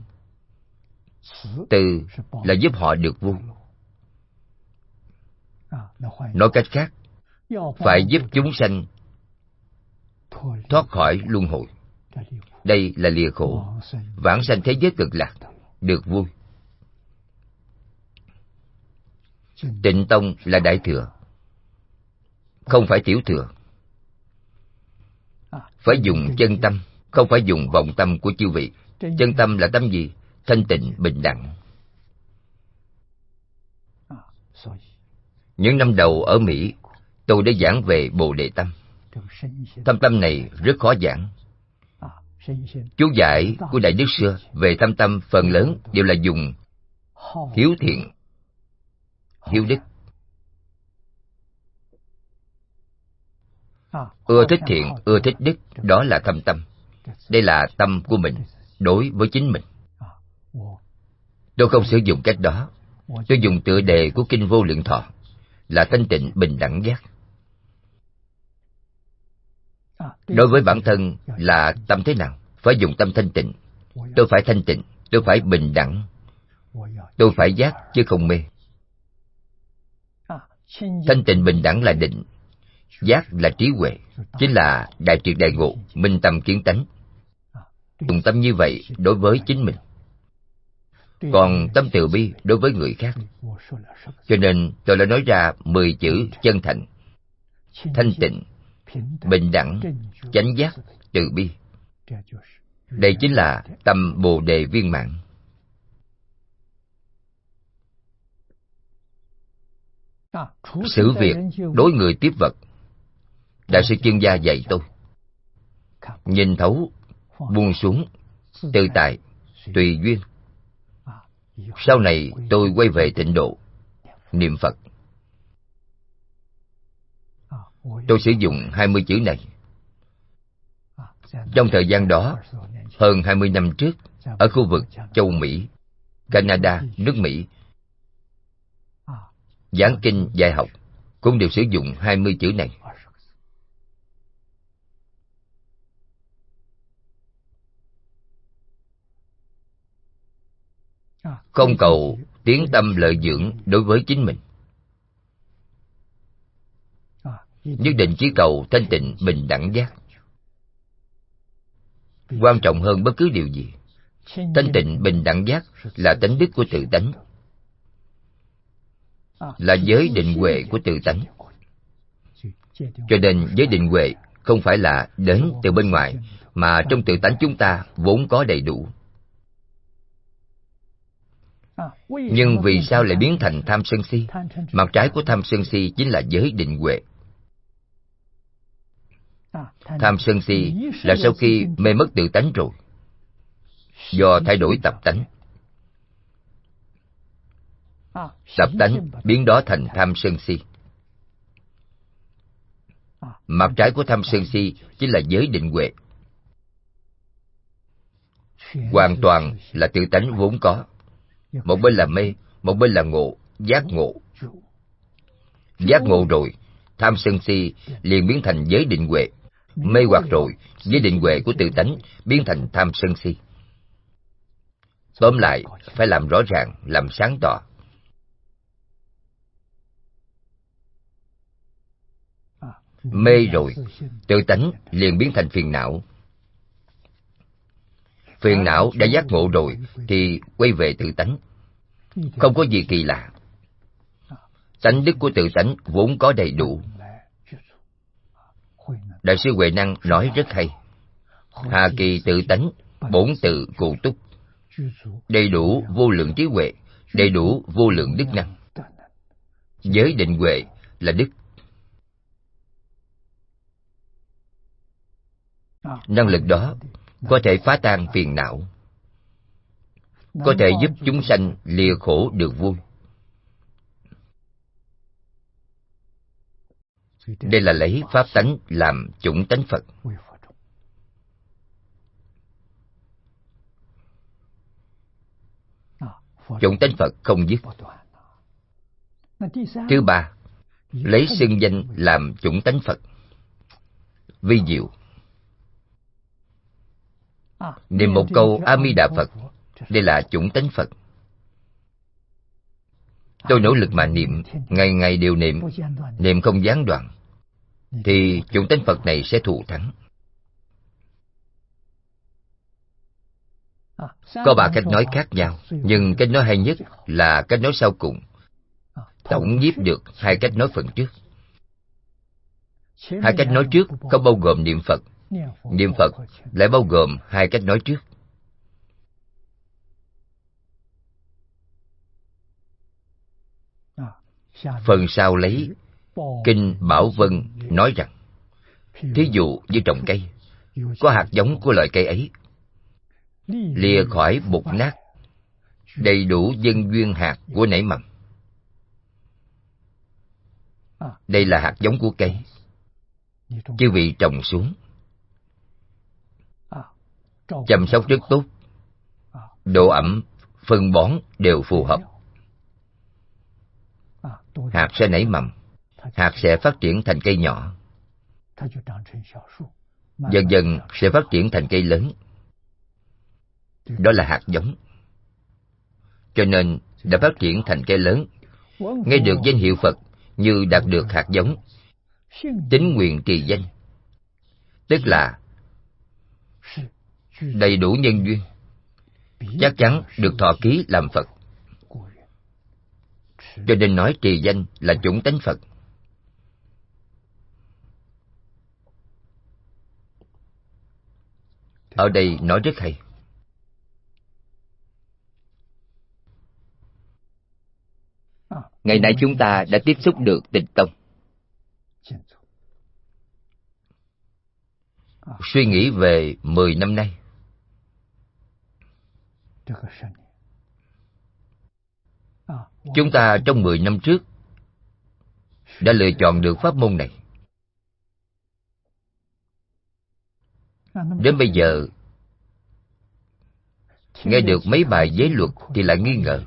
Từ là giúp họ được vui. Nói cách khác, phải giúp chúng sanh thoát khỏi luân hồi. Đây là lìa khổ, vãng sanh thế giới cực lạc, được vui. Tịnh tông là Đại Thừa. không phải tiểu thừa. Phải dùng chân tâm, không phải dùng vọng tâm của chư vị. Chân tâm là tâm gì? Thanh tịnh, bình đẳng. Những năm đầu ở Mỹ, tôi đã giảng về Bồ Đề Tâm. Thâm tâm này rất khó giảng. Chú giải của Đại Đức xưa về thâm tâm phần lớn đều là dùng hiếu thiện, hiếu đức. Ưa thích thiện, ưa thích đức, đó là thâm tâm. Đây là tâm của mình đối với chính mình. Tôi không sử dụng cách đó. Tôi dùng tựa đề của Kinh Vô Lượng Thọ là thanh tịnh bình đẳng giác. Đối với bản thân là tâm thế nào? Phải dùng tâm thanh tịnh. Tôi phải thanh tịnh, tôi phải bình đẳng. Tôi phải giác chứ không mê. Thanh tịnh bình đẳng là định, giác là trí huệ, chính là đại triệt đại ngộ, minh tâm kiến tánh. Dùng tâm như vậy đối với chính mình, còn tâm từ bi đối với người khác. Cho nên tôi đã nói ra mười chữ chân thành: thanh tịnh, bình đẳng, chánh giác, từ bi. Đây chính là tâm Bồ Đề viên mãn. Xử việc đối người tiếp vật, Đại sư chuyên gia dạy tôi: nhìn thấu, buông xuống, tự tại, tùy duyên. Sau này tôi quay về tịnh độ, niệm Phật. Tôi sử dụng hai mươi chữ này. Trong thời gian đó, hơn hai mươi năm trước, ở khu vực châu Mỹ, Canada, nước Mỹ, giảng kinh dạy học cũng đều sử dụng hai mươi chữ này. Không cầu tiếng tâm lợi dưỡng đối với chính mình, nhất định chỉ cầu thanh tịnh bình đẳng giác. Quan trọng hơn bất cứ điều gì, thanh tịnh bình đẳng giác là tánh đức của tự tánh, là giới định huệ của tự tánh. Cho nên giới định huệ không phải là đến từ bên ngoài, mà trong tự tánh chúng ta vốn có đầy đủ. Nhưng vì sao lại biến thành tham sân si? Mặt trái của tham sân si chính là giới định huệ. Tham sân si là sau khi mê mất tự tánh rồi, do thay đổi tập tánh. Tập tánh biến đó thành tham sân si. Mặt trái của tham sân si chính là giới định huệ. Hoàn toàn là tự tánh vốn có. Một bên là mê, một bên là ngộ, giác ngộ. Giác ngộ rồi, tham sân si liền biến thành giới định huệ. Mê hoặc rồi, giới định huệ của tự tánh biến thành tham sân si. Tóm lại, phải làm rõ ràng, làm sáng tỏ. Mê rồi, tự tánh liền biến thành phiền não. Phiền não đã giác ngộ rồi thì quay về tự tánh. Không có gì kỳ lạ. Tánh đức của tự tánh vốn có đầy đủ. Đại sư Huệ Năng nói rất hay: hà kỳ tự tánh, bổn tự cụ túc. Đầy đủ vô lượng trí huệ, đầy đủ vô lượng đức năng. Giới định huệ là đức. Năng lực đó có thể phá tan phiền não, có thể giúp chúng sanh lìa khổ được vui. Đây là lấy pháp tánh làm chủng tánh Phật. Chủng tánh Phật không dứt. Thứ ba, lấy xưng danh làm chủng tánh Phật. Vi diệu. Niệm một câu A Di Đà Phật, đây là chủng tánh Phật. Tôi nỗ lực mà niệm, ngày ngày đều niệm, niệm không gián đoạn, thì chủng tánh Phật này sẽ thù thắng. Có ba cách nói khác nhau, nhưng cách nói hay nhất là cách nói sau cùng, tổng nhiếp được hai cách nói phần trước. Hai cách nói trước không bao gồm niệm Phật. Niệm Phật lại bao gồm hai cách nói trước. Phần sau lấy Kinh Bảo Vân nói rằng, thí dụ như trồng cây, có hạt giống của loại cây ấy, lìa khỏi mục nát, đầy đủ dân duyên hạt của nảy mầm. Đây là hạt giống của cây. Chư vị trồng xuống, chăm sóc rất tốt, độ ẩm, phân bón đều phù hợp, hạt sẽ nảy mầm, hạt sẽ phát triển thành cây nhỏ, dần dần sẽ phát triển thành cây lớn. Đó là hạt giống. Cho nên đã phát triển thành cây lớn, nghe được danh hiệu Phật như đạt được hạt giống, tín nguyện trì danh, tức là đầy đủ nhân duyên, chắc chắn được thọ ký làm Phật. Cho nên nói trì danh là chủng tánh Phật. Ở đây nói rất hay. Ngày nay chúng ta đã tiếp xúc được Tịnh Tông. Suy nghĩ về mười năm nay, chúng ta trong mười năm trước đã lựa chọn được pháp môn này. Đến bây giờ, nghe được mấy bài giới luật thì lại nghi ngờ.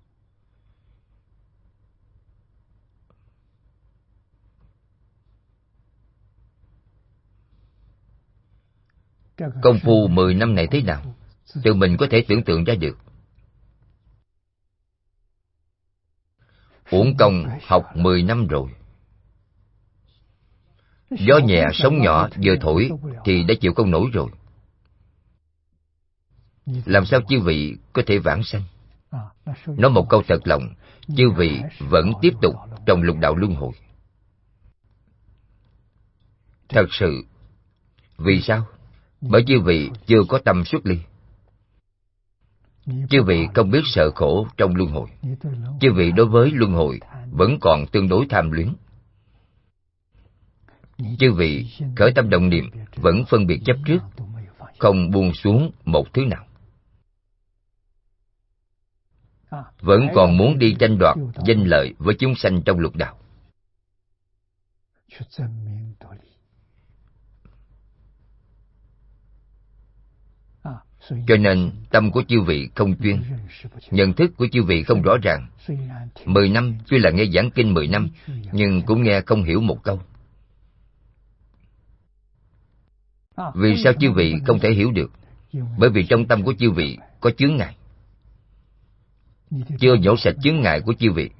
Công phu mười năm này thế nào, tự mình có thể tưởng tượng ra được. Uổng công học mười năm rồi. Gió nhẹ sóng nhỏ vừa thổi thì đã chịu không nổi rồi. Làm sao chư vị có thể vãng sanh? Nói một câu thật lòng, chư vị vẫn tiếp tục trong lục đạo luân hồi. Thật sự. Vì sao? Bởi chư vị chưa có tâm xuất ly. Chư vị không biết sợ khổ trong luân hồi. Chư vị đối với luân hồi vẫn còn tương đối tham luyến. Chư vị khởi tâm động niệm vẫn phân biệt chấp trước, không buông xuống một thứ nào. Vẫn còn muốn đi tranh đoạt danh lợi với chúng sanh trong lục đạo. Cho nên tâm của chư vị không chuyên, nhận thức của chư vị không rõ ràng. Mười năm tuy là nghe giảng kinh mười năm, nhưng cũng nghe không hiểu một câu. Vì sao chư vị không thể hiểu được? Bởi vì trong tâm của chư vị có chướng ngại. Chưa nhổ sạch chướng ngại của chư vị.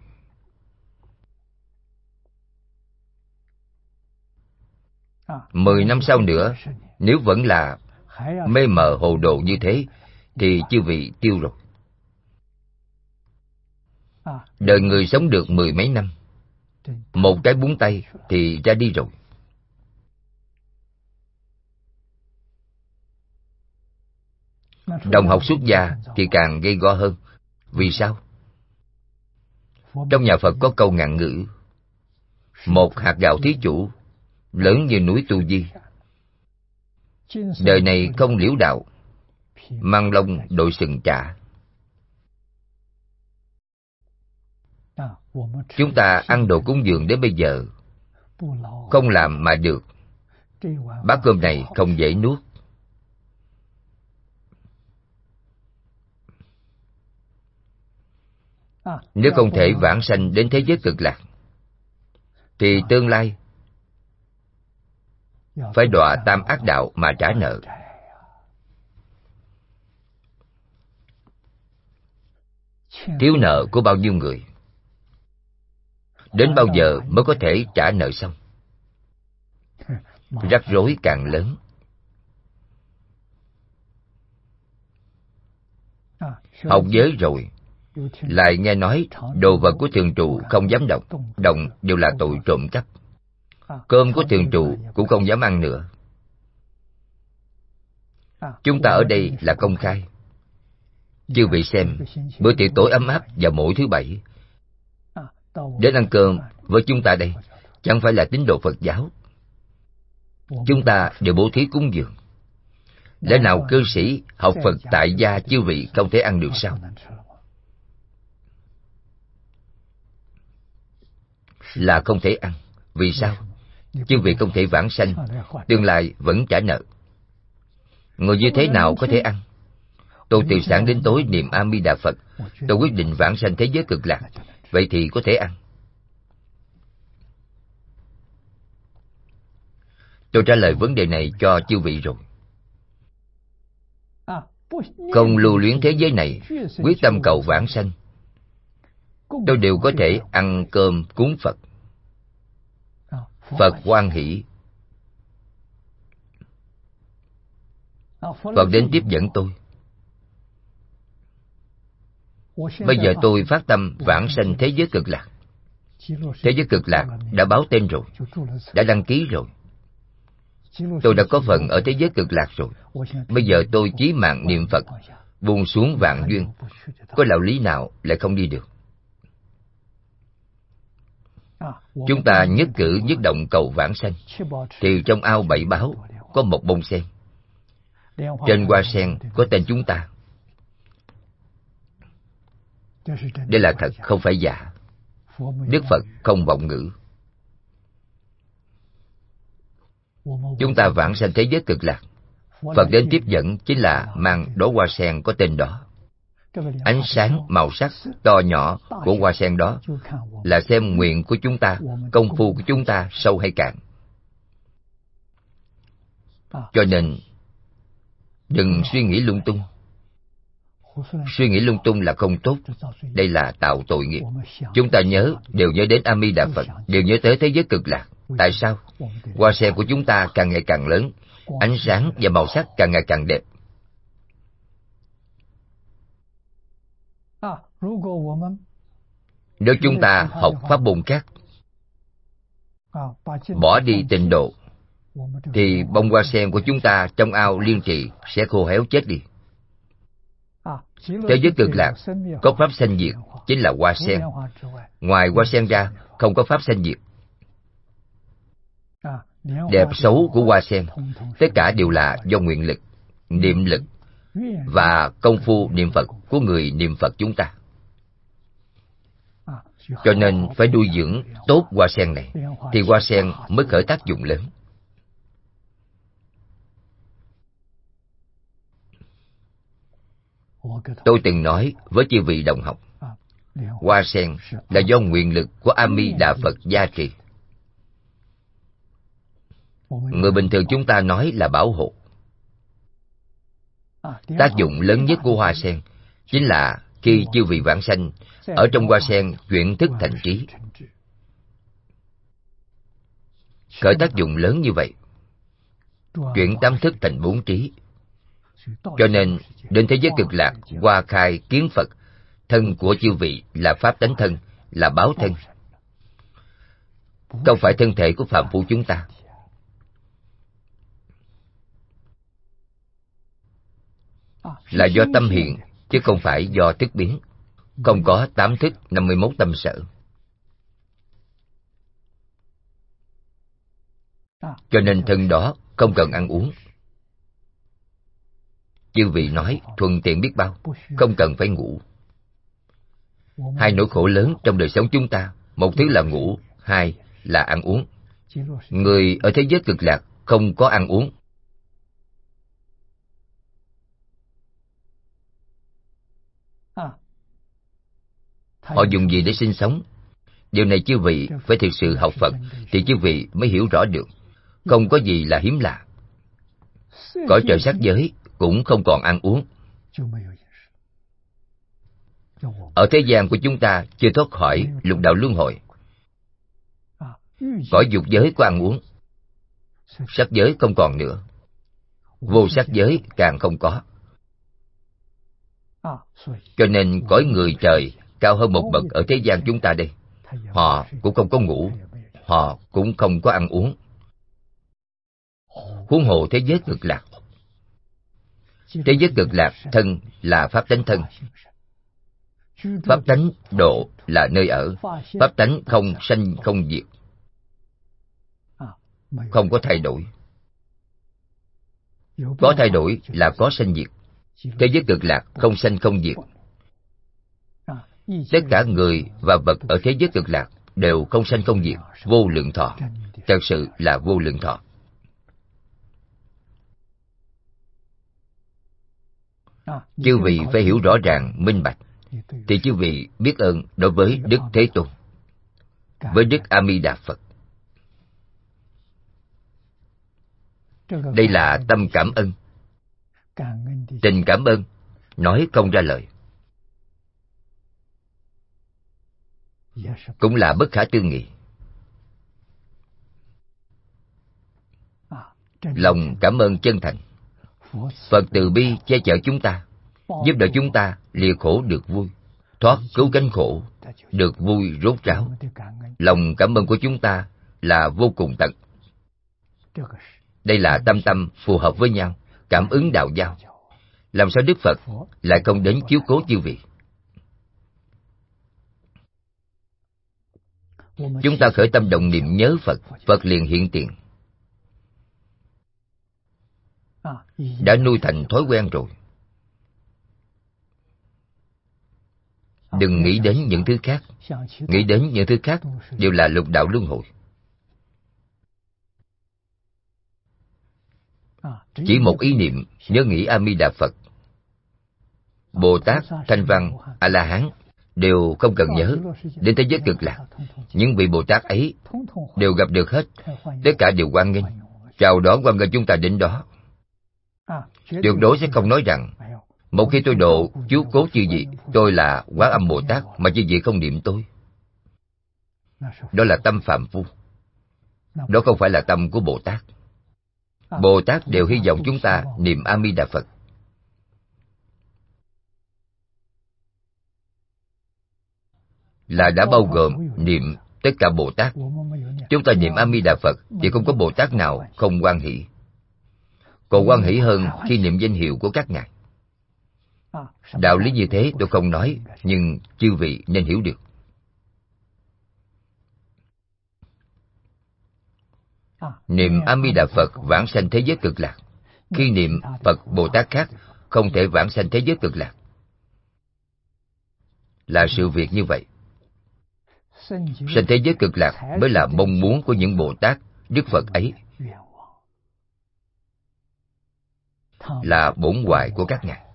Mười năm sau nữa, nếu vẫn là mê mờ hồ đồ như thế, thì chư vị tiêu rồi. Đời người sống được mười mấy năm, một cái búng tay thì ra đi rồi. Đồng học xuất gia thì càng gây go hơn. Vì sao? Trong nhà Phật có câu ngạn ngữ: một hạt gạo thí chủ, lớn như núi Tu Di. Đời này không liễu đạo, mang lông đội sừng trả. Chúng ta ăn đồ cúng dường đến bây giờ, không làm mà được. Bát cơm này không dễ nuốt. Nếu không thể vãng sanh đến thế giới cực lạc, thì tương lai phải đọa tam ác đạo mà trả nợ. Thiếu nợ của bao nhiêu người, đến bao giờ mới có thể trả nợ xong? Rắc rối càng lớn. Học giới rồi, lại nghe nói đồ vật của thường trụ không dám động, động đều là tội trộm cắp. Cơm của thường trụ cũng không dám ăn nữa. Chúng ta ở đây là công khai. Chư vị xem, bữa tiệc tối ấm áp vào mỗi thứ bảy, đến ăn cơm với chúng ta đây, chẳng phải là tín đồ Phật giáo. Chúng ta đều bố thí cúng dường. Lẽ nào cư sĩ học Phật tại gia chư vị không thể ăn được sao? Là không thể ăn. Vì sao? Chư vị không thể vãng sanh, tương lai vẫn trả nợ. Người như thế nào có thể ăn? Tôi từ sáng đến tối niệm A Di Đà Phật, tôi quyết định vãng sanh thế giới cực lạc, vậy thì có thể ăn. Tôi trả lời vấn đề này cho chư vị rồi. Không lưu luyến thế giới này, quyết tâm cầu vãng sanh, tôi đều có thể ăn cơm cúng Phật. Phật hoan hỷ. Phật đến tiếp dẫn tôi. Bây giờ tôi phát tâm vãng sanh thế giới cực lạc. Thế giới cực lạc đã báo tên rồi, đã đăng ký rồi. Tôi đã có phần ở thế giới cực lạc rồi. Bây giờ tôi chí mạng niệm Phật, buông xuống vạn duyên, có đạo lý nào lại không đi được? Chúng ta nhất cử nhất động cầu vãng sanh, thì trong ao bảy báo có một bông sen. Trên hoa sen có tên chúng ta. Đây là thật, không phải giả. Đức Phật không vọng ngữ. Chúng ta vãng sanh thế giới cực lạc, Phật đến tiếp dẫn chính là mang đóa hoa sen có tên đó. Ánh sáng, màu sắc, to nhỏ của hoa sen đó là xem nguyện của chúng ta, công phu của chúng ta sâu hay cạn. Cho nên đừng suy nghĩ lung tung. Suy nghĩ lung tung là không tốt. Đây là tạo tội nghiệp. Chúng ta nhớ, đều nhớ đến A Di Đà Phật, đều nhớ tới thế giới cực lạc. Tại sao? Hoa sen của chúng ta càng ngày càng lớn, ánh sáng và màu sắc càng ngày càng đẹp. Nếu chúng ta học pháp môn khác, bỏ đi tịnh độ, thì bông hoa sen của chúng ta trong ao liên trì sẽ khô héo chết đi. Thế giới cực lạc có pháp sanh diệt, chính là hoa sen. Ngoài hoa sen ra, không có pháp sanh diệt. Đẹp xấu của hoa sen, tất cả đều là do nguyện lực, niệm lực và công phu niệm Phật của người niệm Phật chúng ta. Cho nên phải nuôi dưỡng tốt hoa sen này, thì hoa sen mới khởi tác dụng lớn. Tôi từng nói với chư vị đồng học, hoa sen là do nguyện lực của A Di Đà Phật gia trì. Người bình thường chúng ta nói là bảo hộ. Tác dụng lớn nhất của hoa sen chính là khi chư vị vãng sanh, ở trong hoa sen chuyển thức thành trí. Khởi tác dụng lớn như vậy, chuyển tám thức thành bốn trí. Cho nên đến thế giới cực lạc, hoa khai kiến Phật, thân của chư vị là pháp tánh thân, là báo thân, không phải thân thể của phàm phu chúng ta. Là do tâm hiện, chứ không phải do thức biến. Không có tám thức, năm mươi mốt tâm sở. Cho nên thân đó không cần ăn uống. Chư vị nói thuận tiện biết bao, không cần phải ngủ. Hai nỗi khổ lớn trong đời sống chúng ta, một thứ là ngủ, hai là ăn uống. Người ở thế giới cực lạc không có ăn uống. Họ dùng gì để sinh sống? Điều này chư vị phải thực sự học Phật, thì chư vị mới hiểu rõ được. Không có gì là hiếm lạ. Cõi trời sắc giới cũng không còn ăn uống. Ở thế gian của chúng ta chưa thoát khỏi lục đạo luân hồi. Cõi dục giới có ăn uống, sắc giới không còn nữa, vô sắc giới càng không có. Cho nên cõi người trời cao hơn một bậc ở thế gian chúng ta đây, họ cũng không có ngủ, họ cũng không có ăn uống. Huống hồ thế giới cực lạc. Thế giới cực lạc thân là pháp tánh thân. Pháp tánh độ là nơi ở. Pháp tánh không sanh không diệt, không có thay đổi. Có thay đổi là có sanh diệt. Thế giới cực lạc không sanh không diệt. Tất cả người và vật ở thế giới cực lạc đều không sanh không diệt, vô lượng thọ. Thật sự là vô lượng thọ. Chư vị phải hiểu rõ ràng, minh bạch, thì chư vị biết ơn đối với Đức Thế Tôn, với Đức A Di Đà Phật. Đây là tâm cảm ơn. Tình cảm ơn nói không ra lời, cũng là bất khả tư nghị. Lòng cảm ơn chân thành. Phật từ bi che chở chúng ta, giúp đỡ chúng ta lìa khổ được vui, thoát cứu cánh khổ được vui rốt ráo. Lòng cảm ơn của chúng ta là vô cùng tận. Đây là tâm tâm phù hợp với nhau, cảm ứng đạo giao. Làm sao Đức Phật lại không đến chiếu cố chư vị? Chúng ta khởi tâm động niệm nhớ Phật, Phật liền hiện tiền. Đã nuôi thành thói quen rồi. Đừng nghĩ đến những thứ khác. Nghĩ đến những thứ khác đều là lục đạo luân hồi. Chỉ một ý niệm nhớ nghĩ A Di Đà Phật, Bồ Tát, Thanh Văn, A La Hán đều không cần nhớ đến thế giới cực lạc. Những vị Bồ Tát ấy đều gặp được hết, tất cả đều hoan nghênh, chào đón hoan nghênh chúng ta đến đó. Tuyệt đối sẽ không nói rằng một khi tôi độ chiếu cố chư vị, tôi là Quán Âm Bồ Tát mà chư vị không niệm tôi. Đó là tâm phàm phu. Đó không phải là tâm của Bồ Tát. Bồ Tát đều hy vọng chúng ta niệm A Di Đà Phật. Là đã bao gồm niệm tất cả Bồ Tát. Chúng ta niệm A Di Đà Phật thì không có Bồ Tát nào không hoan hỷ. Còn hoan hỷ hơn khi niệm danh hiệu của các ngài. Đạo lý như thế tôi không nói, nhưng chư vị nên hiểu được. Niệm A Di Đà Phật vãng sanh thế giới cực lạc. Khi niệm Phật Bồ Tát khác không thể vãng sanh thế giới cực lạc. Là sự việc như vậy. Sanh thế giới cực lạc mới là mong muốn của những Bồ Tát, Đức Phật ấy, là bổn hoại của các ngài.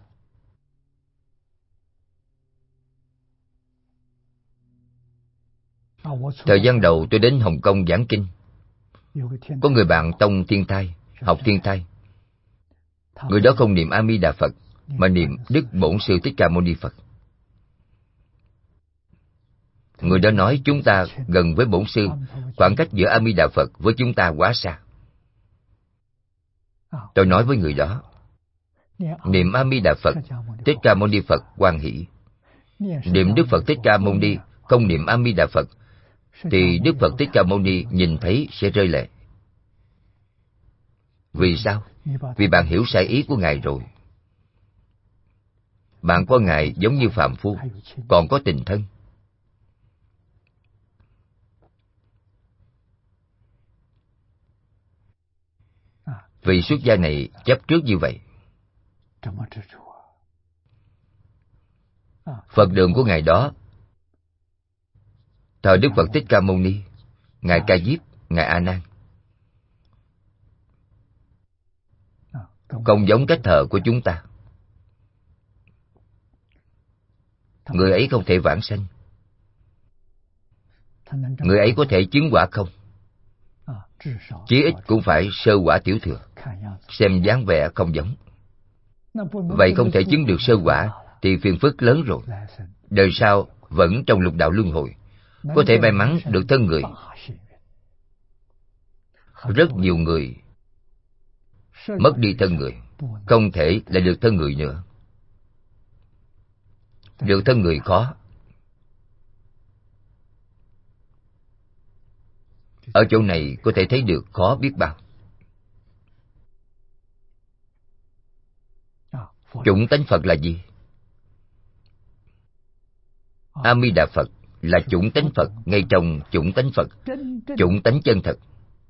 Thời gian đầu tôi đến Hồng Kông giảng kinh. Có người bạn tông Thiên Thai, học Thiên Thai. Người đó không niệm A Di Đà Phật, mà niệm Đức Bổn Sư Thích Ca Mâu Ni Phật. Người đó nói chúng ta gần với Bổn Sư, khoảng cách giữa A Di Đà Phật với chúng ta quá xa. Tôi nói với người đó, niệm A Di Đà Phật, Thích Ca Mâu Ni Phật hoan hỷ. Niệm Đức Phật Thích Ca Mâu Ni, không niệm A Di Đà Phật, thì Đức Phật Thích Ca Mâu Ni nhìn thấy sẽ rơi lệ. Vì sao? Vì bạn hiểu sai ý của Ngài rồi. Bạn coi Ngài giống như phàm phu, còn có tình thân. Vị xuất gia này chấp trước như vậy. Phật đường của Ngài đó, thời Đức Phật Thích Ca Mâu Ni, Ngài Ca Diếp, Ngài A Nan, không giống cách thờ của chúng ta. Người ấy không thể vãng sanh. Người ấy có thể chứng quả không? Chí ít cũng phải sơ quả tiểu thừa. Xem dáng vẻ không giống. Vậy không thể chứng được sơ quả thì phiền phức lớn rồi. Đời sau vẫn trong lục đạo luân hồi. Có thể may mắn được thân người. Rất nhiều người mất đi thân người, không thể lại được thân người nữa. Được thân người khó. Ở chỗ này có thể thấy được khó biết bao. Chủng tánh Phật là gì? A Di Đà Phật là chủng tánh Phật ngay trong chủng tánh Phật, chủng tánh chân thật.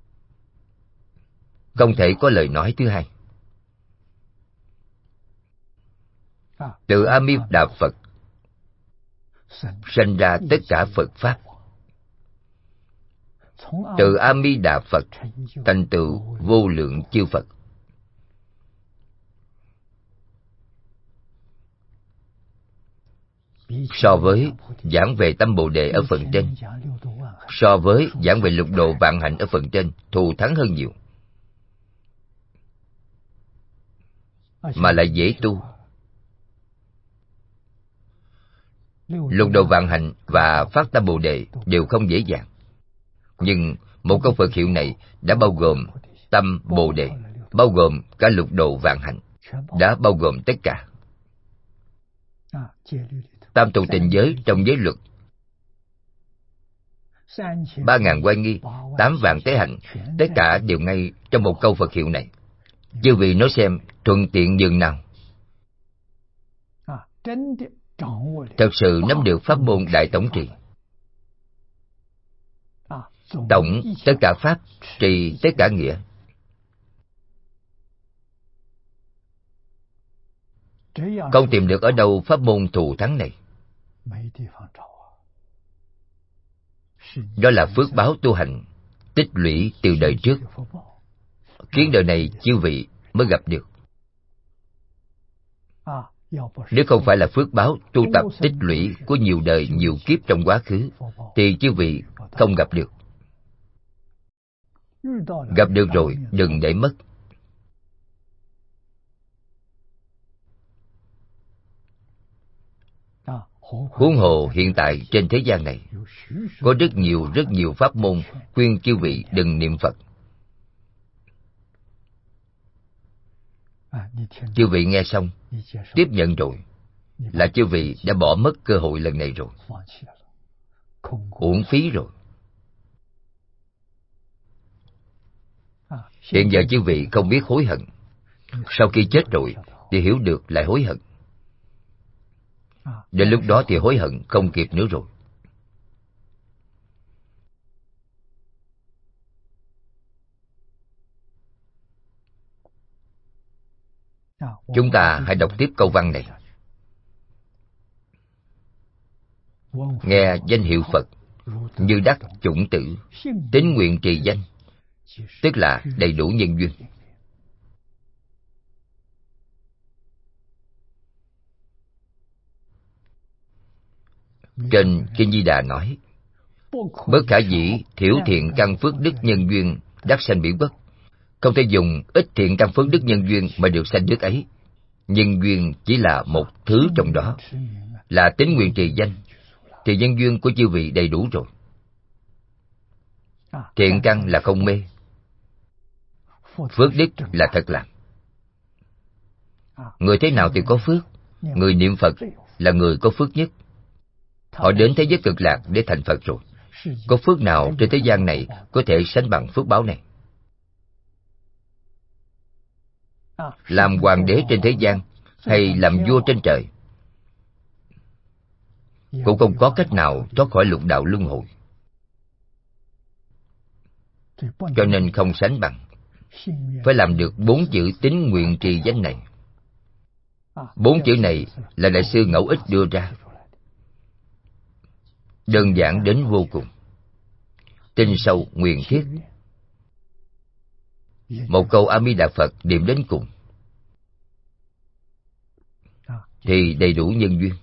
Không thể có lời nói thứ hai. Từ A Di Đà Phật sinh ra tất cả Phật Pháp. Từ A Di Đà Phật thành tựu vô lượng chư Phật. So với giảng về tâm Bồ Đề ở phần trên, so với giảng về lục độ vạn hạnh ở phần trên, thù thắng hơn nhiều, mà lại dễ tu. Lục độ vạn hạnh và phát tâm Bồ Đề đều không dễ dàng, nhưng một câu Phật hiệu này đã bao gồm tâm Bồ Đề, bao gồm cả lục độ vạn hạnh, đã bao gồm tất cả. Tam tụ tịnh giới trong giới luật, ba ngàn oai nghi, tám vạn tế hạnh, tất cả đều ngay trong một câu Phật hiệu này. Chư vị nói xem thuận tiện nhường nào. Thật sự nắm được pháp môn đại tổng trì, tổng tất cả pháp, trì tất cả nghĩa. Không tìm được ở đâu pháp môn thù thắng này. Đó là phước báo tu hành tích lũy từ đời trước, khiến đời này chư vị mới gặp được. Nếu không phải là phước báo tu tập tích lũy của nhiều đời nhiều kiếp trong quá khứ, thì chư vị không gặp được. Gặp được rồi đừng để mất. Huống hồ hiện tại trên thế gian này có rất nhiều rất nhiều pháp môn khuyên chư vị đừng niệm Phật. Chư vị nghe xong, tiếp nhận rồi, là chư vị đã bỏ mất cơ hội lần này rồi, uổng phí rồi. Hiện giờ chư vị không biết hối hận, sau khi chết rồi thì hiểu được lại hối hận. Đến lúc đó thì hối hận không kịp nữa rồi. Chúng ta hãy đọc tiếp câu văn này. Nghe danh hiệu Phật như đắc chủng tử, tín nguyện trì danh, tức là đầy đủ nhân duyên. Trên Kinh Di Đà nói, bất khả dĩ thiểu thiện căn phước đức nhân duyên đắc sanh bỉ bất. Không thể dùng ít thiện căn phước đức nhân duyên mà được sanh đức ấy. Nhân duyên chỉ là một thứ trong đó, là tín nguyện trì danh, thì nhân duyên của chư vị đầy đủ rồi. Thiện căn là không mê, phước đức là thật làm. Người thế nào thì có phước? Người niệm Phật là người có phước nhất. Họ đến thế giới cực lạc để thành Phật rồi. Có phước nào trên thế gian này có thể sánh bằng phước báo này? Làm hoàng đế trên thế gian hay làm vua trên trời cũng không có cách nào thoát khỏi lục đạo luân hồi. Cho nên không sánh bằng. Phải làm được bốn chữ tín nguyện trì danh này. Bốn chữ này là Đại sư Ngẫu Ích đưa ra, đơn giản đến vô cùng, tinh sâu nguyện thiết. Một câu A Di Đà Phật niệm đến cùng thì đầy đủ nhân duyên,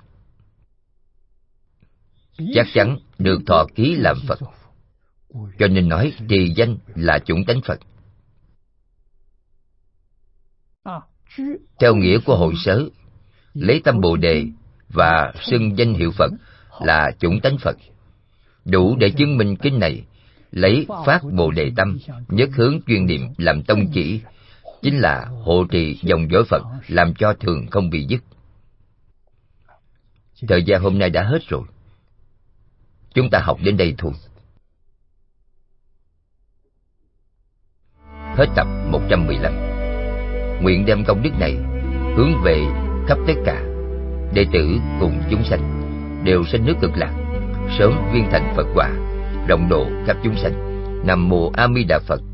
chắc chắn được thọ ký làm Phật. Cho nên nói trì danh là chủng tánh Phật. Theo nghĩa của hội sớ, lấy tâm Bồ Đề và xưng danh hiệu Phật là chủng tánh Phật. Đủ để chứng minh kinh này lấy phát Bồ Đề tâm, nhất hướng chuyên niệm làm tông chỉ, chính là hộ trì dòng dõi Phật, làm cho thường không bị dứt. Thời gian hôm nay đã hết rồi, chúng ta học đến đây thôi. Hết tập một trăm mười lăm. Nguyện đem công đức này hướng về khắp tất cả đệ tử cùng chúng sanh, đều sanh nước Cực Lạc, sớm viên thành Phật quả, rộng độ khắp chúng sanh. Nam mô A Di Đà Phật.